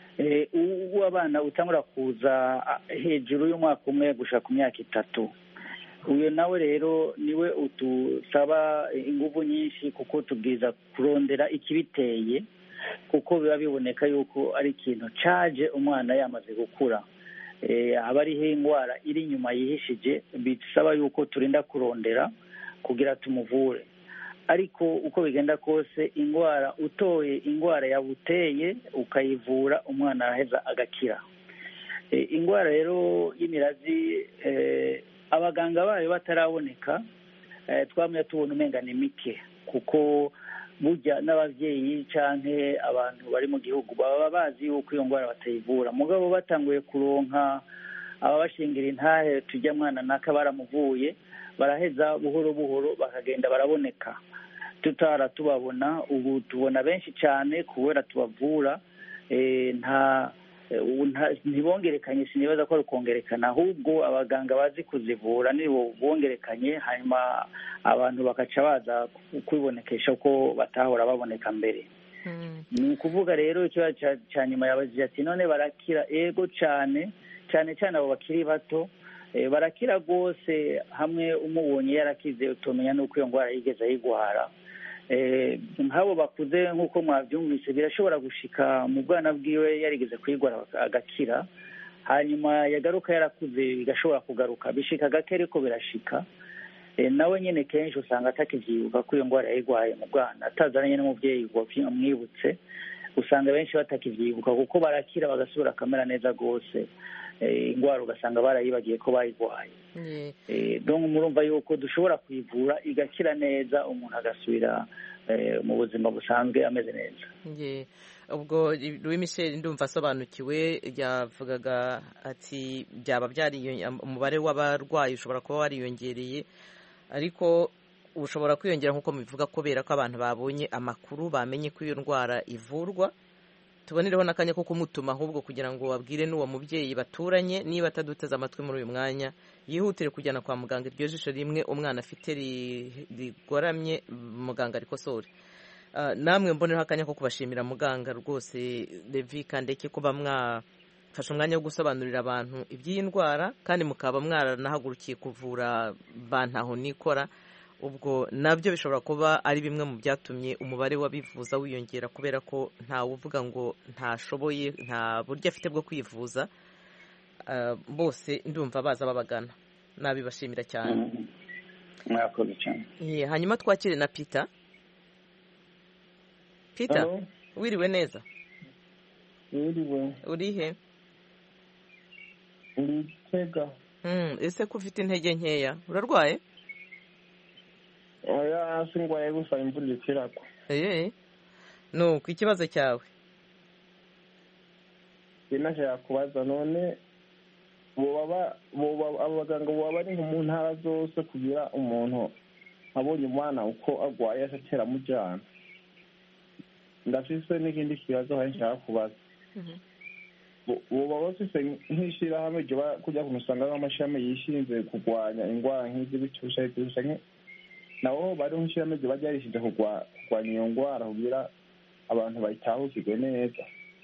w'abana utangura kuza hejuru y'umwaka umwe gushaka ku myaka itatu. uyu nawe rero niwe utusaba ingufu nyinshi kuko tubwiza kurondera ikibiteye, kuko biba biboneka yuko ari ikintu caje umwana yamaze gukura, aba ariho indwara iri inyuma yihishije, bisaba yuko turinda kurondera kugira tumuvure. ariko uko bigenda kose indwara utoye indwara yabuteye ukayivura umwana araheza agakira. indwara rero y'imirazi abaganga bayo bataraboneka, twamye tubona umenga ni mike, kuko burya n'abavyeyi canke abantu bari mu gihugu baba bazi yuko iyo ndwara batayivura, mugabo batanguye kuronka ababashingira intahe tujya mwana naka baramuvuye, baraheza buhoro buhoro bakagenda baraboneka. tutara tubabona ubu tubona benshi cyane kubera tubavura, nta ntibongerekanye, sinibaza ko ari ukongerekana, ahubwo abaganga bazi kuzivura nibo bongerekanye, hanyuma abantu bakaca baza kwibonekesha ko batahora baboneka mbere. ni ukuvuga rero ikibazo cya nyuma yabajije ati none barakira? ego cyane cyane cyane abo bakiri bato barakira rwose, hamwe umubonye yarakize utumenya n'uko iyo ndwara yigeze ayigwara. nk'abo bakuze nk'uko mwabyumvise birashobora gushika mu bwana bwiwe yarigeze kuyigwara agakira, hanyuma yagaruka yarakuze bigashobora kugaruka, bishika gake ariko birashika. nawe nyine kenshi usanga atakivyibuka ko iyo ndwara yayigwaye mu bwana, atazananye n'umuvyeyi amwibutse, usanga benshi batakivyibuka kuko barakira bagasubira akamera neza rwose, indwara ugasanga barayibagiye ko bayigwaye. donc murumva yuko dushobora kuyivura igakira neza, umuntu agasubira mu buzima busanzwe ameze neza. ubwo Louis Michel ndumva asobanukiwe, yavugaga ati byaba byari umubare w'abarwayi ushobora kuba wariyongereye, ariko ushobora kwiyongera nk'uko mubivuga kubera ko abantu babonye amakuru, bamenye ko iyo ndwara ivurwa. tubonereho n'akanya ko kumutuma ahubwo kugira ngo wabwire n'uwo mubyeyi baturanye, niba ataduteze amatwi muri uyu mwanya, yihutire kujyana kwa muganga iryo jisho rimwe umwana afite rigoramye, muganga arikosore. namwe mbonereho akanya ko kubashimira muganga rwose Levi Kandeke kuba mwafashe umwanya wo gusobanurira abantu iby'iyi ndwara, kandi mukaba mwaranahagurukiye kuvura bantaho nikora. ubwo nabyo bishobora kuba ari bimwe mu byatumye umubare w'abivuza wiyongera, kubera ko ntawe uvuga ngo ntashoboye, nta buryo afite bwo kwivuza. bose ndumva baza babagana, nabibashimira cyane. mwakoze cyane. hanyuma twakire na Peter. Peter, wiriwe neza? wiriwe. urihe? uri Gitega. ese ko ufite intege nkeya, urarwaye? oya singwaye gusa imvura ikirako. eh nuko ikibazo cyawe binashaka kubaza, none boba boba abaganga boba bari mu ntara zose kugira umuntu abonye umwana uko agwaye atera mujyana. ndafise n'ikindi kibazo hari nshaka kubaza. boba bafise nk'ishirahamwe ryo kujya kumusanga nk'amashami yishinze kurwanya indwara nk'izi bitusha bitusha nabo bari nk'ishirahamwe ryo baryarishije kurwanya iyo ndwara kugira abantu bayitahukirwe neza.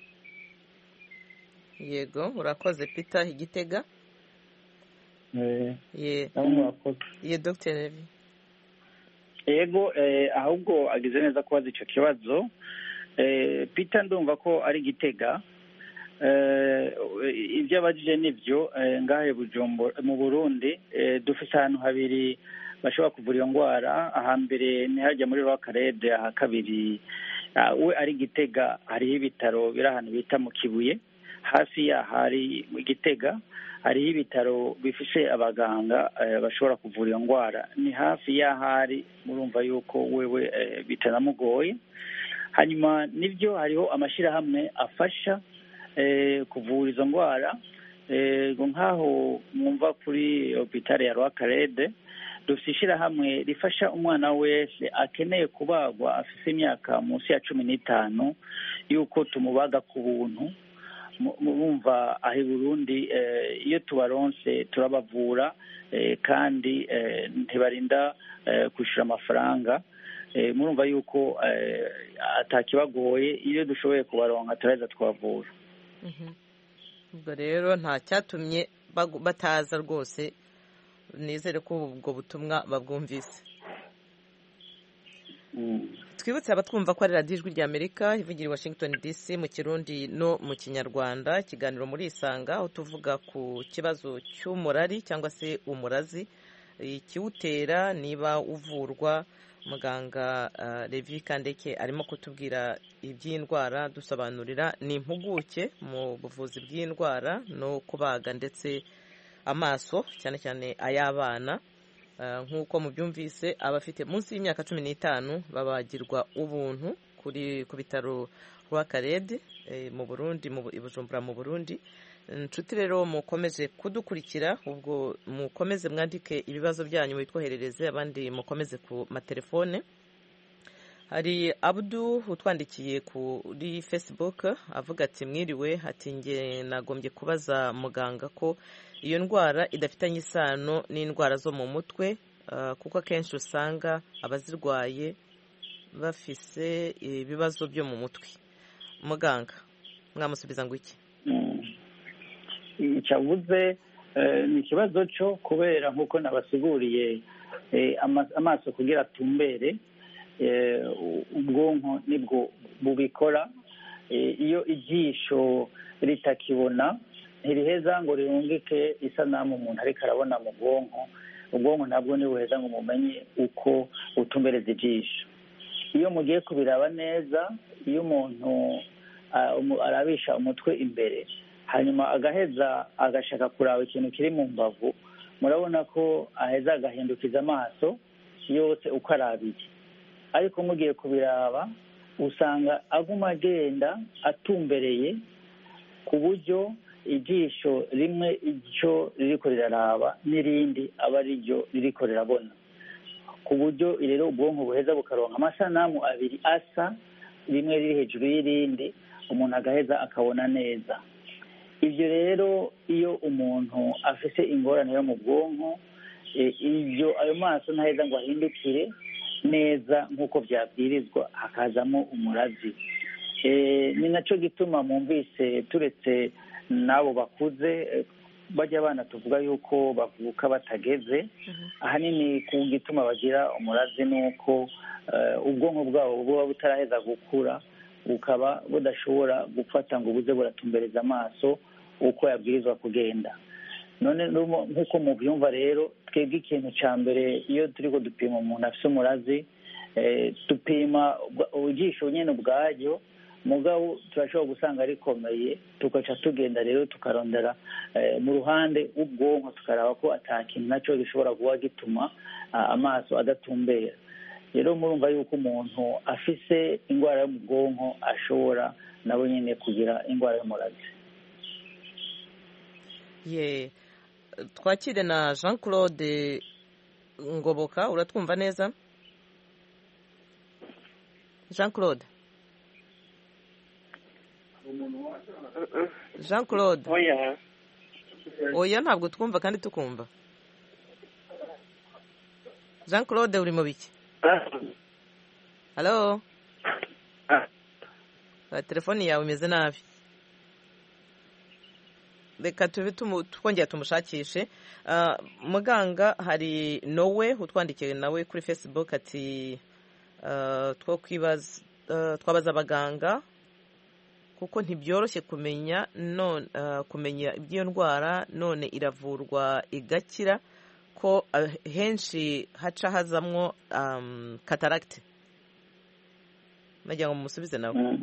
yego urakoze Peter Igitega. eh ye ye Dr Levi. yego ahubwo agize neza kubaza icyo kibazo. Peter ndumva ko ari Gitega. ibyo abajije nibyo, ngahe Bujumbura mu Burundi dufite ahantu habiri bashobora kuvura iyo ndwara. ahambere ni hajya muri Rwakarede, aha kabiri we ari Gitega hariho ibitaro biri ahantu bita mu Kibuye. hafi ya hari mu Gitega hariho ibitaro bifishe abaganga bashobora kuvura iyo ndwara, ni hafi y'ahari. murumva yuko wewe bitanamugoye. hanyuma nibyo hariho amashirahamwe afasha kuvura izo ndwara, nk'aho mwumva kuri hopitale ya Rwakarede dufite ishyirahamwe rifasha umwana wese akeneye kubagwa afite imyaka munsi ya cumi n'itanu y'uko tumubaga ku buntu. Murumva aho i Burundi iyo tubaronse turabavura kandi ntibarinda kwishyura amafaranga. Murumva yuko atakibagoye, iyo dushoboye kubaronka turaheza twavura. ubwo rero nta cyatumye bataza rwose, nizere ko ubwo butumwa babwumvise. twibutse abatwumva ko ari radiyo ijwi rya Amerika ivugira i Washington D C mu Kirundi no mu Kinyarwanda, ikiganiro muri Isanga aho tuvuga ku kibazo cy'umurari cyangwa se umurazi, ikiwutera, niba uvurwa. Muganga Levi Kandeke arimo kutubwira iby'indwara, dusobanurira ni impuguke mu buvuzi bw'indwara no kubaga ndetse amaso cyane cyane ay'abana. Nk'uko mubyumvise, abafite munsi y'imyaka cumi n'itanu babagirwa ubuntu kuri ku bitaro rwa Karede mu Burundi, mu Bujumbura mu Burundi. Inshuti rero mukomeze kudukurikira, ubwo mukomeze mwandike ibibazo byanyu bitwoherereze, abandi mukomeze ku matelefone. Hari Abdu utwandikiye kuri Facebook avuga ati mwiriwe, ati nge nagombye kubaza muganga ko iyo ndwara idafitanye isano n'indwara zo mu mutwe, kuko akenshi usanga abazirwaye bafise ibibazo byo mu mutwe. Muganga mwamusubiza ngo iki? icyavuze ni ikibazo cyo kubera nk'uko nabasiguriye amaso kugira atumbere, ubwonko nibwo bubikora. iyo ijisho ritakibona ntiriheza ngo rirungike isanamu umuntu ariko arabona mu bwonko, ubwonko ntabwo ntibuheza ngo mumenye uko utumbereza ijisho. iyo mugiye kubiraba neza, iyo umuntu arabisha umutwe imbere hanyuma agaheza agashaka kuraba ikintu kiri mu mbavu, murabona ko aheza agahindukiza amaso yose uko arabiye. ariko mugiye kubiraba usanga aguma agenda atumbereye ku buryo ijisho rimwe icyo ririko riraraba n'irindi aba ariryo ririko rirabona, ku buryo rero ubwonko buheza bukaronka amasanamu abiri asa, rimwe riri hejuru y'irindi, umuntu agaheza akabona neza. ibyo rero iyo umuntu afite ingorane yo mu bwonko, ibyo ayo maso ntaheza ngo ahindukire neza nk'uko byabwirizwa, hakazamo umurazi. ni nacyo gituma mwumvise turetse n'abo bakuze bajya abana tuvuga yuko bavuka batageze, ahanini ku gituma bagira umurazi ni uko ubwonko bwabo buba butaraheza gukura, bukaba budashobora gufata ngo buze buratumbereza amaso uko yabwirizwa kugenda. none nk'uko mubyumva rero, twebwe ikintu cya mbere iyo turi ko dupima umuntu afite umurazi, dupima ijisho nyine ubwaryo, mugabo turashobora gusanga rikomeye, tugaca tugenda rero tukarondera mu ruhande rw'ubwonko tukaraba ko atakintu nacyo gishobora kuba gituma amaso adatumbera. rero murumva yuko umuntu afise indwara yo mu bwonko ashobora nabo nyine kugira indwara y'umurazi. ye twakire na Jean Claude Ngoboka, uratwumva neza? Jean Claude Jean Claude oya oya ntabwo twumva kandi tukumva. Jean Claude uri mu biki? Hello? telefoni yawe imeze nabi, reka tube twongera tumushakishe. Muganga, hari Nowe utwandikiye nawe kuri Facebook ati two kwibaza twabaza abaganga kuko ntibyoroshye kumenya none kumenya iby'iyo ndwara, none iravurwa igakira, ko henshi haca hazamwo cataracte. nagira ngo mumusubize nawe.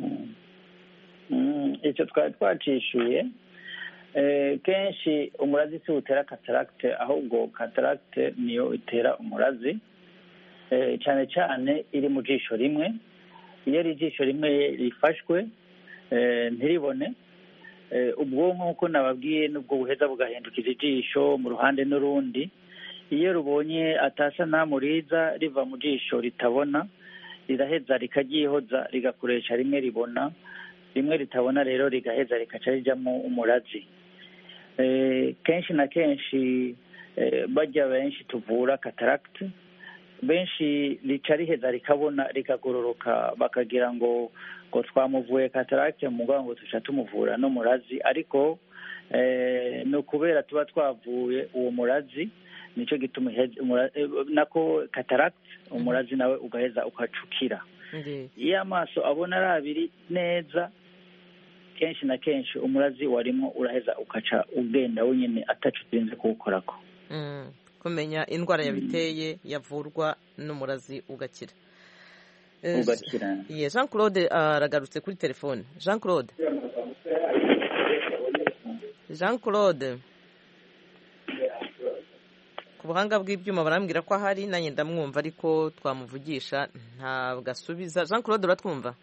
icyo twari twacishuye, kenshi umurazi si utera cataracte, ahubwo cataracte niyo itera umurazi, cyane cyane iri mu jisho rimwe. iyo ari ijisho rimwe rifashwe ntiribone, ubwonko nk'uko nababwiye nubwo buheza bugahindukiza ijisho mu ruhande n'urundi, iyo rubonye atasanamu riza riva mu jisho ritabona riraheza rikaryihoza rigakoresha rimwe ribona rimwe ritabona rero rigaheza rikaca rijyamo umurazi. Kenshi na kenshi bajya benshi tuvura kataragiti benshi rica riheza rikabona rikagororoka bakagira ngo ngo twamuvuye kataragiti mu mugabo ngo tuca tumuvura n'umurazi, ariko ni ukubera tuba twavuye uwo murazi nicyo gituma nako kataragiti umurazi nawe ugaheza ukacukira. Iyo amaso abona ari abiri neza kenshi na kenshi umurazi warimo uraheza ukaca ugenda wenyine atacu utinze kuwukorako. Kumenya indwara yabiteye yavurwa n'umurazi ugakira. ugakira. Jean Claude aragarutse kuri telefone. Jean Claude Jean Claude ku buhanga bw'ibyuma barambwira ko ahari nanjye ndamwumva ariko twamuvugisha ntabwo asubiza. Jean Claude uratwumva?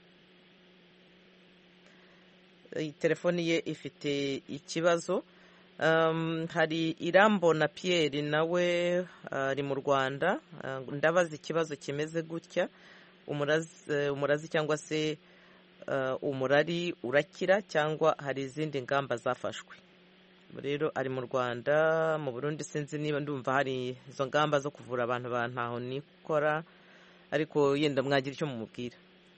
Telefoni ye ifite ikibazo. Hari Irambona Pierre nawe ari mu Rwanda, ndabaza ikibazo kimeze gutya: umurazi cyangwa se umurari urakira cyangwa hari izindi ngamba zafashwe? Rero ari mu Rwanda. Mu Burundi sinzi niba ndumva hari izo ngamba zo kuvura abantu ba ntaho nikora, ariko yenda mwagira icyo mumubwira.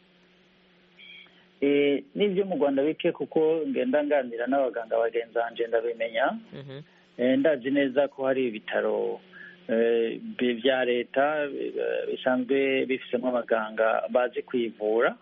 N'ibyo mu Rwanda bike kuko ngenda nganira n'abaganga bagenzi banjye ndabimenya. Ndazi neza ko hari ibitaro bya leta bisanzwe bifitemo abaganga bazi kwivura,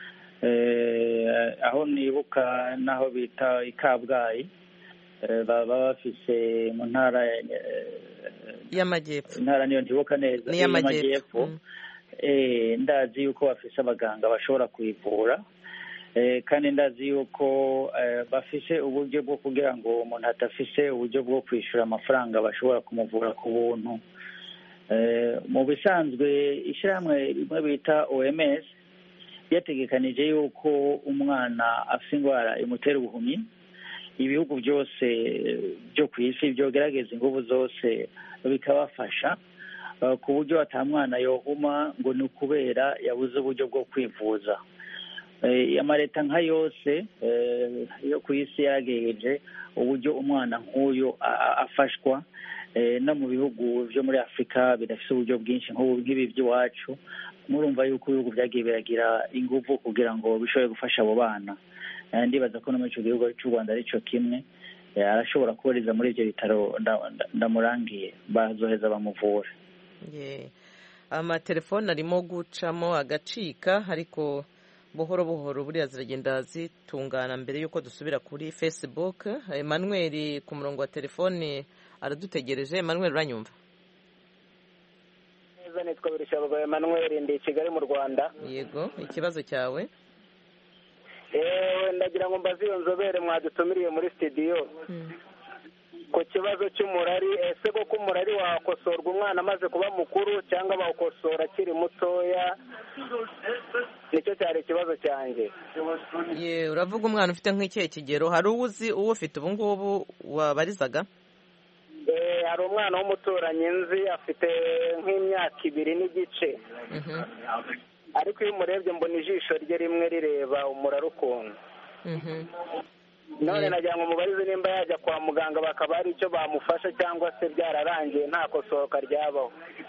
aho nibuka n'aho bita i Kabgayi baba bafise mu ntara y'amajyepfo. Intara niyo ntibuka neza, y'amajyepfo. Ndazi yuko bafise abaganga bashobora kwivura, kandi ndazi yuko bafise uburyo bwo kugira ngo umuntu atafise uburyo bwo kwishyura amafaranga bashobora kumuvura ku buntu. Mu bisanzwe ishyirahamwe rimwe bita O M S yategekanije yuko umwana afite indwara imutera ubuhumyi ibihugu byose byo ku isi byogerageza ingufu zose bikabafasha ku buryo atamwana yohuma ngo ni ukubera yabuze uburyo bwo kwivuza. Amaleta nka yose yo ku isi yaragejeje uburyo umwana nk'uyu afashwa, no mu bihugu byo muri Afurika bidafite uburyo bwinshi nk'ibi by'iwacu. Murumva yuko ibihugu byagiye biragira ingufu kugira ngo bishobore gufasha abo bana. Ndibaza ko no muri icyo gihugu cy'u Rwanda aricyo kimwe, arashobora kubariza muri ibyo bitaro ndamurangiye bazoheza bamuvura. Amatelefone arimo gucamo agacika, ariko buhoro buhoro buriya ziragenda zitungana mbere yuko dusubira kuri Facebook. Emmanuel ku murongo wa telefone aradutegereje. Emmanuel uranyumva? Neza, nitwa Birishabagabo Emmanuel, ndi i Kigali mu Rwanda. Yego, ikibazo cyawe? Eh, ndagira ngo mbaze iyo nzobere mwadutumiriye muri studio ku kibazo cy'umurari. Ese koko umurari wakosorwa umwana amaze kuba mukuru cyangwa bawukosora akiri mutoya? Nicyo cyari ikibazo cyanjye. Ye, uravuga umwana ufite nk'ikihe kigero? Hari uwuzi uwo ufite ubu ngubu wabarizaga? Eh, hari umwana w'umuturanyi nzi afite nk'imyaka ibiri n'igice. Ariko iyo umurebye mbona ijisho rye rimwe rireba umurari ukuntu. None nagira ngo mubarize nimba yajya kwa muganga bakaba hari icyo bamufasha cyangwa se byararangiye nta kosoka ryabaho.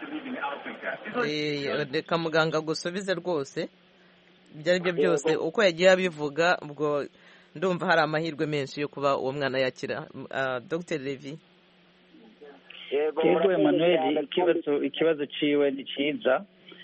Reka muganga gusubize rwose. Ibyo ari byo byose uko yagiye abivuga, ubwo ndumva hari amahirwe menshi yo kuba uwo mwana yakira. Doctor Levi? Yego Emmanuel, ikibazo ikibazo ciwe ni cyiza.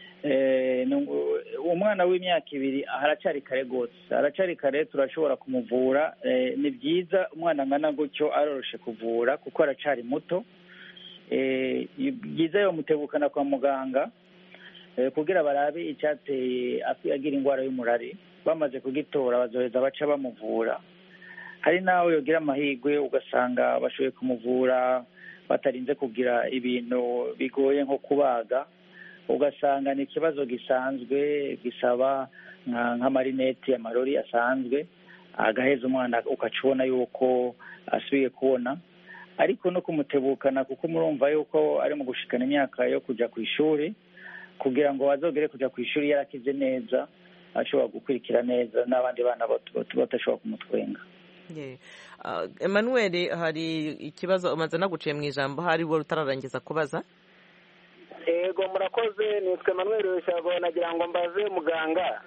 Umwana w'imyaka ibiri haracyari kare rwose, haracyari kare, turashobora kumuvura. Ni byiza umwana angana gutyo aroroshe kuvura kuko aracyari muto. Byiza yo mutegukana kwa muganga kugira barabe icyateye agira indwara y'umurari. Bamaze kugitora bazoheza baca bamuvura. Hari nawe yogira amahirwe ugasanga bashoboye kumuvura batarinze kugira ibintu bigoye nko kubaga, ugasanga ni ikibazo gisanzwe gisaba nk'amarineti, amarori asanzwe, agaheza umwana ukacubona yuko asubiye kubona. ariko no kumutebukana kuko murumva yuko ari mu gushikana imyaka yo kuja ku ishuri kugira ngo bazogere kuja ku ishuri yarakize neza ashobora gukurikira neza n'abandi bana batashobora kumutwenga. Emmanuel, hari ikibazo umaze naguciye mu ijambo hari wo utararangiza kubaza? Ego murakoze, nitwe Emmanuel Rushago, nagira ngo mbaze muganga,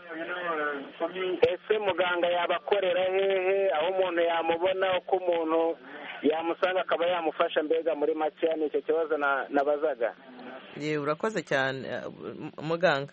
ese muganga yabakorera hehe, aho umuntu yamubona, uko umuntu yamusanga akaba yamufasha, mbega muri make nicyo kibazo nabazaga. Ye, urakoze cyane muganga.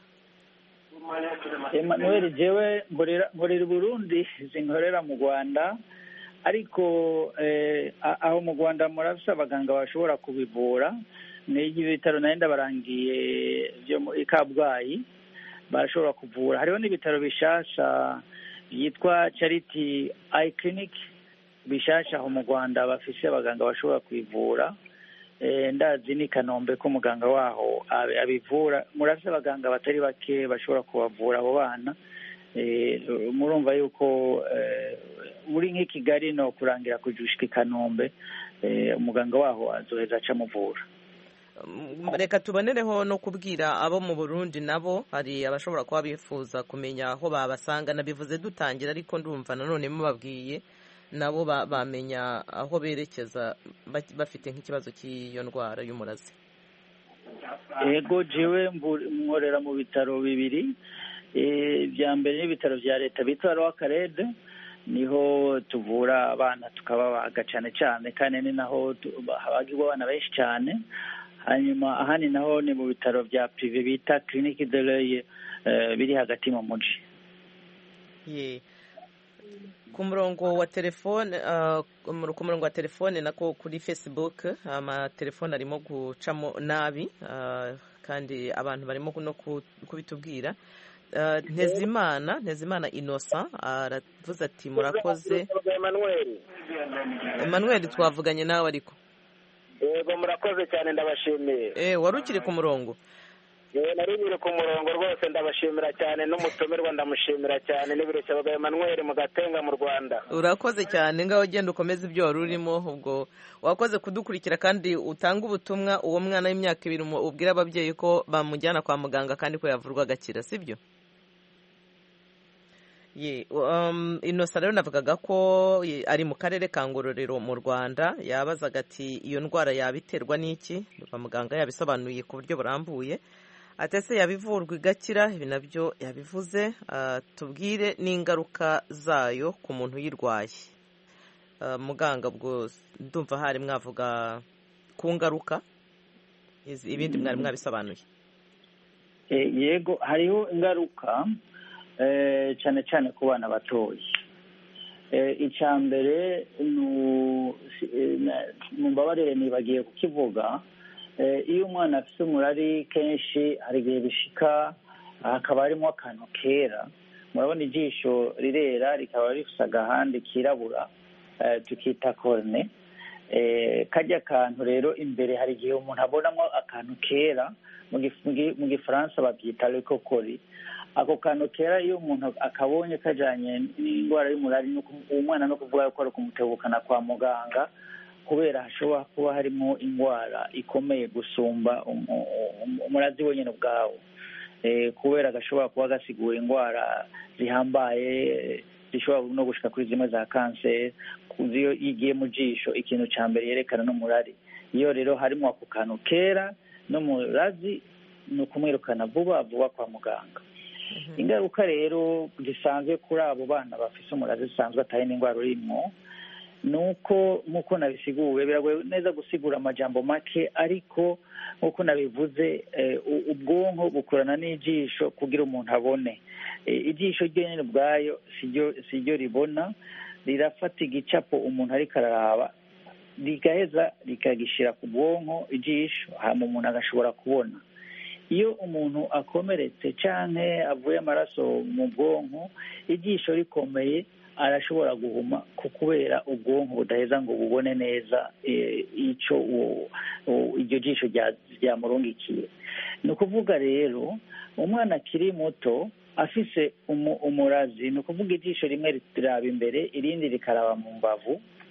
Emmanuel, jewe nkorera Burundi, zinkorera mu Rwanda, ariko aho mu Rwanda murafise abaganga bashobora kubivura. N'igi bitaro naenda barangiye byo muri Kabgayi barashobora kuvura. Hariho n'ibitaro bishasha yitwa Charity Eye Clinic bishasha aho mu Rwanda bafise abaganga bashobora kwivura. Eh ndazi ni Kanombe ko muganga waho abivura. Murafise abaganga batari bake bashobora kubavura abo bana. Eh murumva yuko muri nk'iki Kigali no kurangira kujushika Kanombe eh umuganga waho azoheza aca muvura. Reka tubonereho no kubwira abo mu Burundi nabo hari abashobora kuba bifuza kumenya aho babasanga, nabivuze dutangira ariko ndumva nanone mubabwiye nabo bamenya aho berekeza bafite nk'ikibazo cy'iyo ndwara y'umurazi. Ego jewe mworera mu bitaro bibiri, eh bya mbere n'ibitaro vya leta bitwa Rwakarede, niho tuvura abana tukababaga cyane cyane kandi ni naho habagirwa abana benshi cyane. Hanyuma ahani naho ni mu bitaro vya privé bita Clinique de l'Oeil biri hagati mu muji. Ye. Ku murongo wa telefone ku murongo wa telefone nako kuri Facebook ama telefone arimo gucamo nabi kandi abantu barimo no kubitubwira. Ntezimana Ntezimana Innocent aravuze ati murakoze. Emmanuel Emmanuel twavuganye nawe ariko. Yego murakoze cyane ndabashimiye. Eh wari ukiri ku murongo? Eh nari nyiri ku murongo rwose ndabashimira cyane n'umutumirwa ndamushimira cyane n'ibireke baga Emmanuel mu Gatenga mu Rwanda. Urakoze cyane ngaho genda ukomeze ibyo wari urimo, ubwo wakoze kudukurikira kandi utanga ubutumwa uwo mwana w'imyaka ibiri ubwira ababyeyi ko bamujyana kwa muganga kandi ko yavurwa agakira, sibyo? Ye um Innocent rero navugaga ko ari mu karere ka Ngororero mu Rwanda, yabazaga ati iyo ndwara yabiterwa n'iki, kwa muganga yabisobanuye ku buryo burambuye, atese yabivurwa igakira, ibi nabyo yabivuze. Uh, tubwire n'ingaruka zayo ku muntu yirwaye. Uh, muganga bwo ndumva hari mwavuga ku ngaruka ibindi mwari mwabisobanuye. Eh yego hariho ingaruka eh cyane cyane ku bana batoyi. Eh icambere nu mumbabarire nibagiye kukivuga. Eh iyo umwana afite umurari kenshi hari igihe bishika hakaba harimo akantu kera, murabona ijisho rirera rikaba rifite agahandi kirabura eh, tukita corne. Eh kajya kantu rero imbere hari igihe umuntu abonamo akantu kera mu Gifaransa babyita le cocori. Ako kantu kera iyo umuntu akabonye kajanye n'indwara y'umurari umwana no kuvuga ko ari kumutebukana kwa muganga, kubera hashobora kuba harimo indwara ikomeye gusumba umurazi wenyine ubwawo. Eh kubera gashobora kuba gasigura indwara zihambaye zishobora no gushika kuri zimwe za cancer, kuziyo igiye mu jisho ikintu ca mbere yerekana n'umurari. Iyo rero harimo ako kantu kera no murazi no kumwirukana vuba vuba kwa muganga. Ingaruka rero zisanzwe kuri abo bana bafise umurazi zisanzwe ataye n'indwara urimo, nuko nkuko nabisiguwe biragoye neza gusigura amajambo make, ariko nkuko nabivuze ubwonko bukorana n'ijisho kugira umuntu abone. Ijisho ryenyine ubwayo siryo siryo ribona, rirafata igicapo umuntu ariko araraba rigaheza rikagishira ku bwonko ijisho, hama umuntu agashobora kubona. Iyo umuntu akomeretse canke avuye amaraso mu bwonko, ijisho rikomeye arashobora guhuma kubera ubwonko budaheza ngo bubone neza ico iryo jisho ryamurungikiye. Ni ukuvuga rero umwana akiri muto afise umurazi, ni ukuvuga ijisho rimwe riraba imbere irindi rikaraba mu mbavu.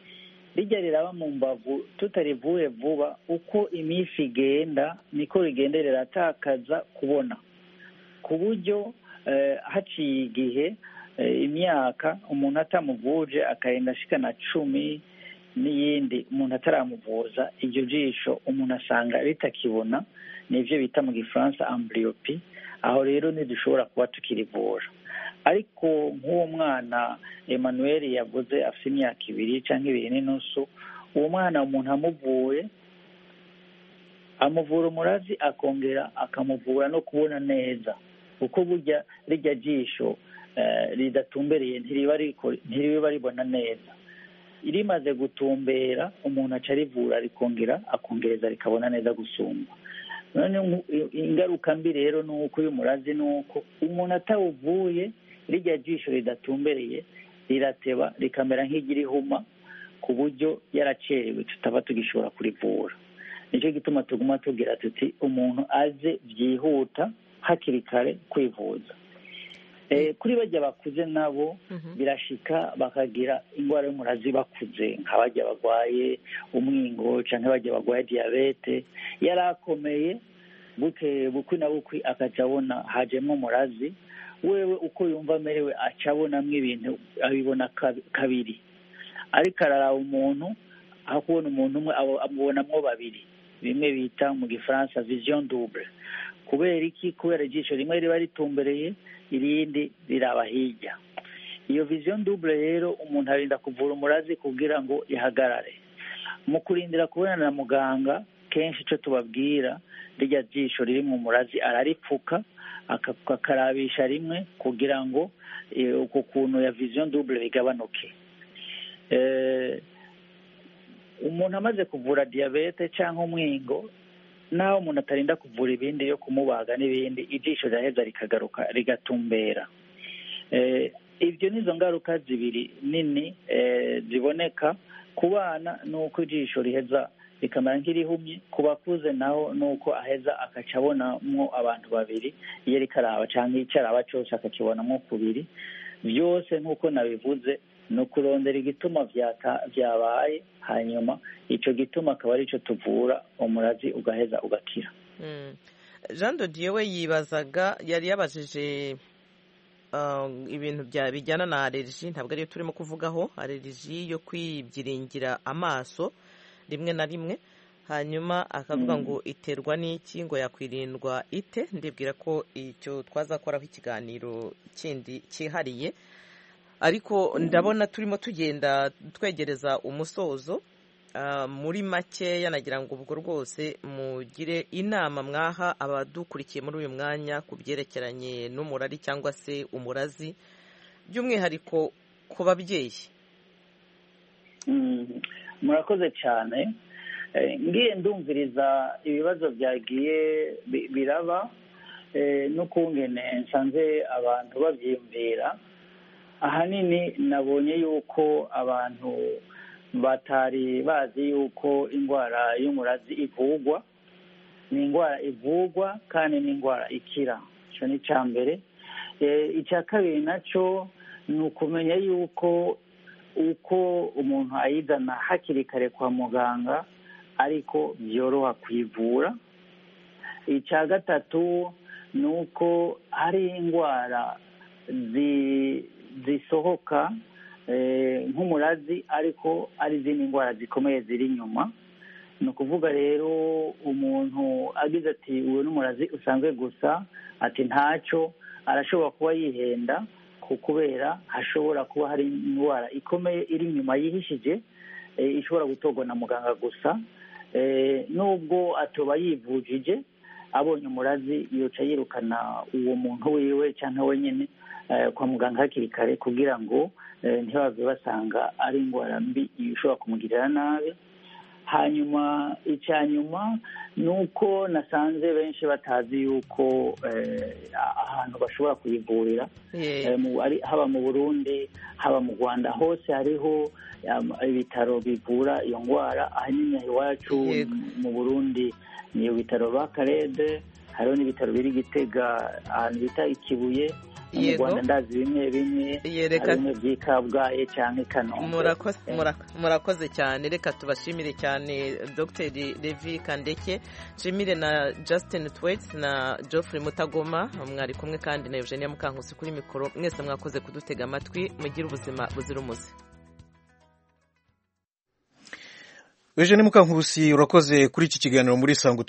rijya riraba mu mbavu tutarivuye vuba uko iminsi igenda niko rigenda riratakaza kubona ku buryo haciye igihe imyaka umuntu atamuvuje akagenda ashikana cumi n'iyindi umuntu ataramuvuza iryo jisho umuntu asanga ritakibona nibyo bita mu gifaransa amblyopie aho rero ntidushobora kuba tukirivura ariko nk'uwo mwana Emmanuel yavuze afite imyaka ibiri cyangwa ibiri n'inusu uwo mwana umuntu amuvuye amuvura umurazi akongera akamuvura no kubona neza kuko burya rijya jisho ridatumbereye ntiriba ribona neza rimaze gutumbera umuntu aca arivura rikongera akongereza rikabona neza gusumba none ingaruka mbi rero ni uko uyu murazi ni uko umuntu atawuvuye rijya jisho ridatumbereye rirateba rikamera nk'igirihuma ku buryo yaracerewe tutaba tugishobora kurivura nicyo gituma tuguma tugira tuti umuntu aze byihuta hakiri kare kwivuza kuri bajya bakuze nabo birashika bakagira indwara y'umurazi bakuze nk'abajya barwaye umwingo cyangwa bajya barwaye diyabete yarakomeye buke bukwi na bukwi akaca abona hajemo umurazi wewe uko yumva amerewe aca abonamo ibintu abibona kabiri ariko araraba umuntu aho kubona umuntu umwe amubonamo babiri bimwe bita mu gifaransa vision double kubera iki kubera ijisho rimwe riba ritumbereye irindi riraba hirya iyo vision double rero umuntu arinda kuvura umurazi kugira ngo ihagarare mu kurindira kubonana na muganga kenshi icyo tubabwira rijya jisho riri mu murazi araripfuka akakarabisha rimwe kugira ngo uko kuntu ya vision double bigabanuke umuntu amaze kuvura diyabete cyangwa umwingo naho umuntu atarinda kuvura ibindi yo kumubaga n'ibindi ijisho riraheza rikagaruka rigatumbera ibyo nizo ngaruka zibiri nini ziboneka ku bana ni uko ijisho riheza rikamera nk'irihumye ku bakuze naho ni uko aheza akaca abonamo abantu babiri iyo rikaraba cyangwa icyo araba cyose akakibonamo kubiri byose nk'uko nabivuze ni ukurondera igituma byabaye hanyuma icyo gituma akaba ari cyo tuvura umurazi ugaheza ugakira jean de dieu we yibazaga yari yabajije ibintu bijyana na aleriji ntabwo ariyo turimo kuvugaho aleriji yo kwibyiringira amaso rimwe na rimwe hanyuma akavuga ngo iterwa n'iki ngo yakwirindwa ite ndibwira ko icyo twazakoraho ikiganiro kindi cyihariye ariko ndabona turimo tugenda twegereza umusozo muri make yanagira ngo ubwo rwose mugire inama mwaha abadukurikiye muri uyu mwanya ku byerekeranye n'umurari cyangwa se umurazi by'umwihariko ku babyeyi. Murakoze cyane ngiye ndumviriza ibibazo byagiye biraba n'ukungene nsanze abantu babyiyumvira ahanini nabonye yuko abantu batari bazi yuko indwara y'umurazi ivugwa ni indwara ivugwa kandi ni indwara ikira icyo ni icya mbere icya kabiri nacyo ni ukumenya yuko uko umuntu ayizana hakiri kare kwa muganga ariko byoroha kuyivura icya gatatu ni uko hari indwara zisohoka nk'umurazi ariko ari izindi ndwara zikomeye ziri inyuma ni ukuvuga rero umuntu agize ati uyu n'umurazi usanzwe gusa ati ntacyo arashobora kuba yihenda kubera hashobora kuba hari indwara ikomeye iri inyuma yihishije ishobora gutorwa na muganga gusa nubwo atoba yivujije abonye umurazi yoca yirukana uwo muntu wiwe cyangwa wenyine kwa muganga hakiri kare kugira ngo ntibave basanga ari indwara mbi ishobora kumugirira nabi hanyuma icya nyuma ni uko nasanze benshi batazi yuko ahantu bashobora kuyivurira haba mu Burundi haba mu Rwanda hose hariho ibitaro bivura iyo ndwara ahanini iwacu mu Burundi ni ibitaro ba Karede hariho n'ibitaro biri Gitega ahantu bita Ikibuye mu Rwanda ndazi bimwe bimwe bimwe by'Ikabwayi cyangwa Kanombe. murakoze murakoze cyane, reka tubashimire cyane Dr Levi Kandeke, nshimire na Justin Twets na Geoffrey Mutagoma, mwari kumwe kandi na Eugenia Mukankusi kuri mikoro. Mwese mwakoze kudutega amatwi, mugire ubuzima buzira umuze. Eugenie Mukankusi urakoze kuri iki kiganiro muri Sango.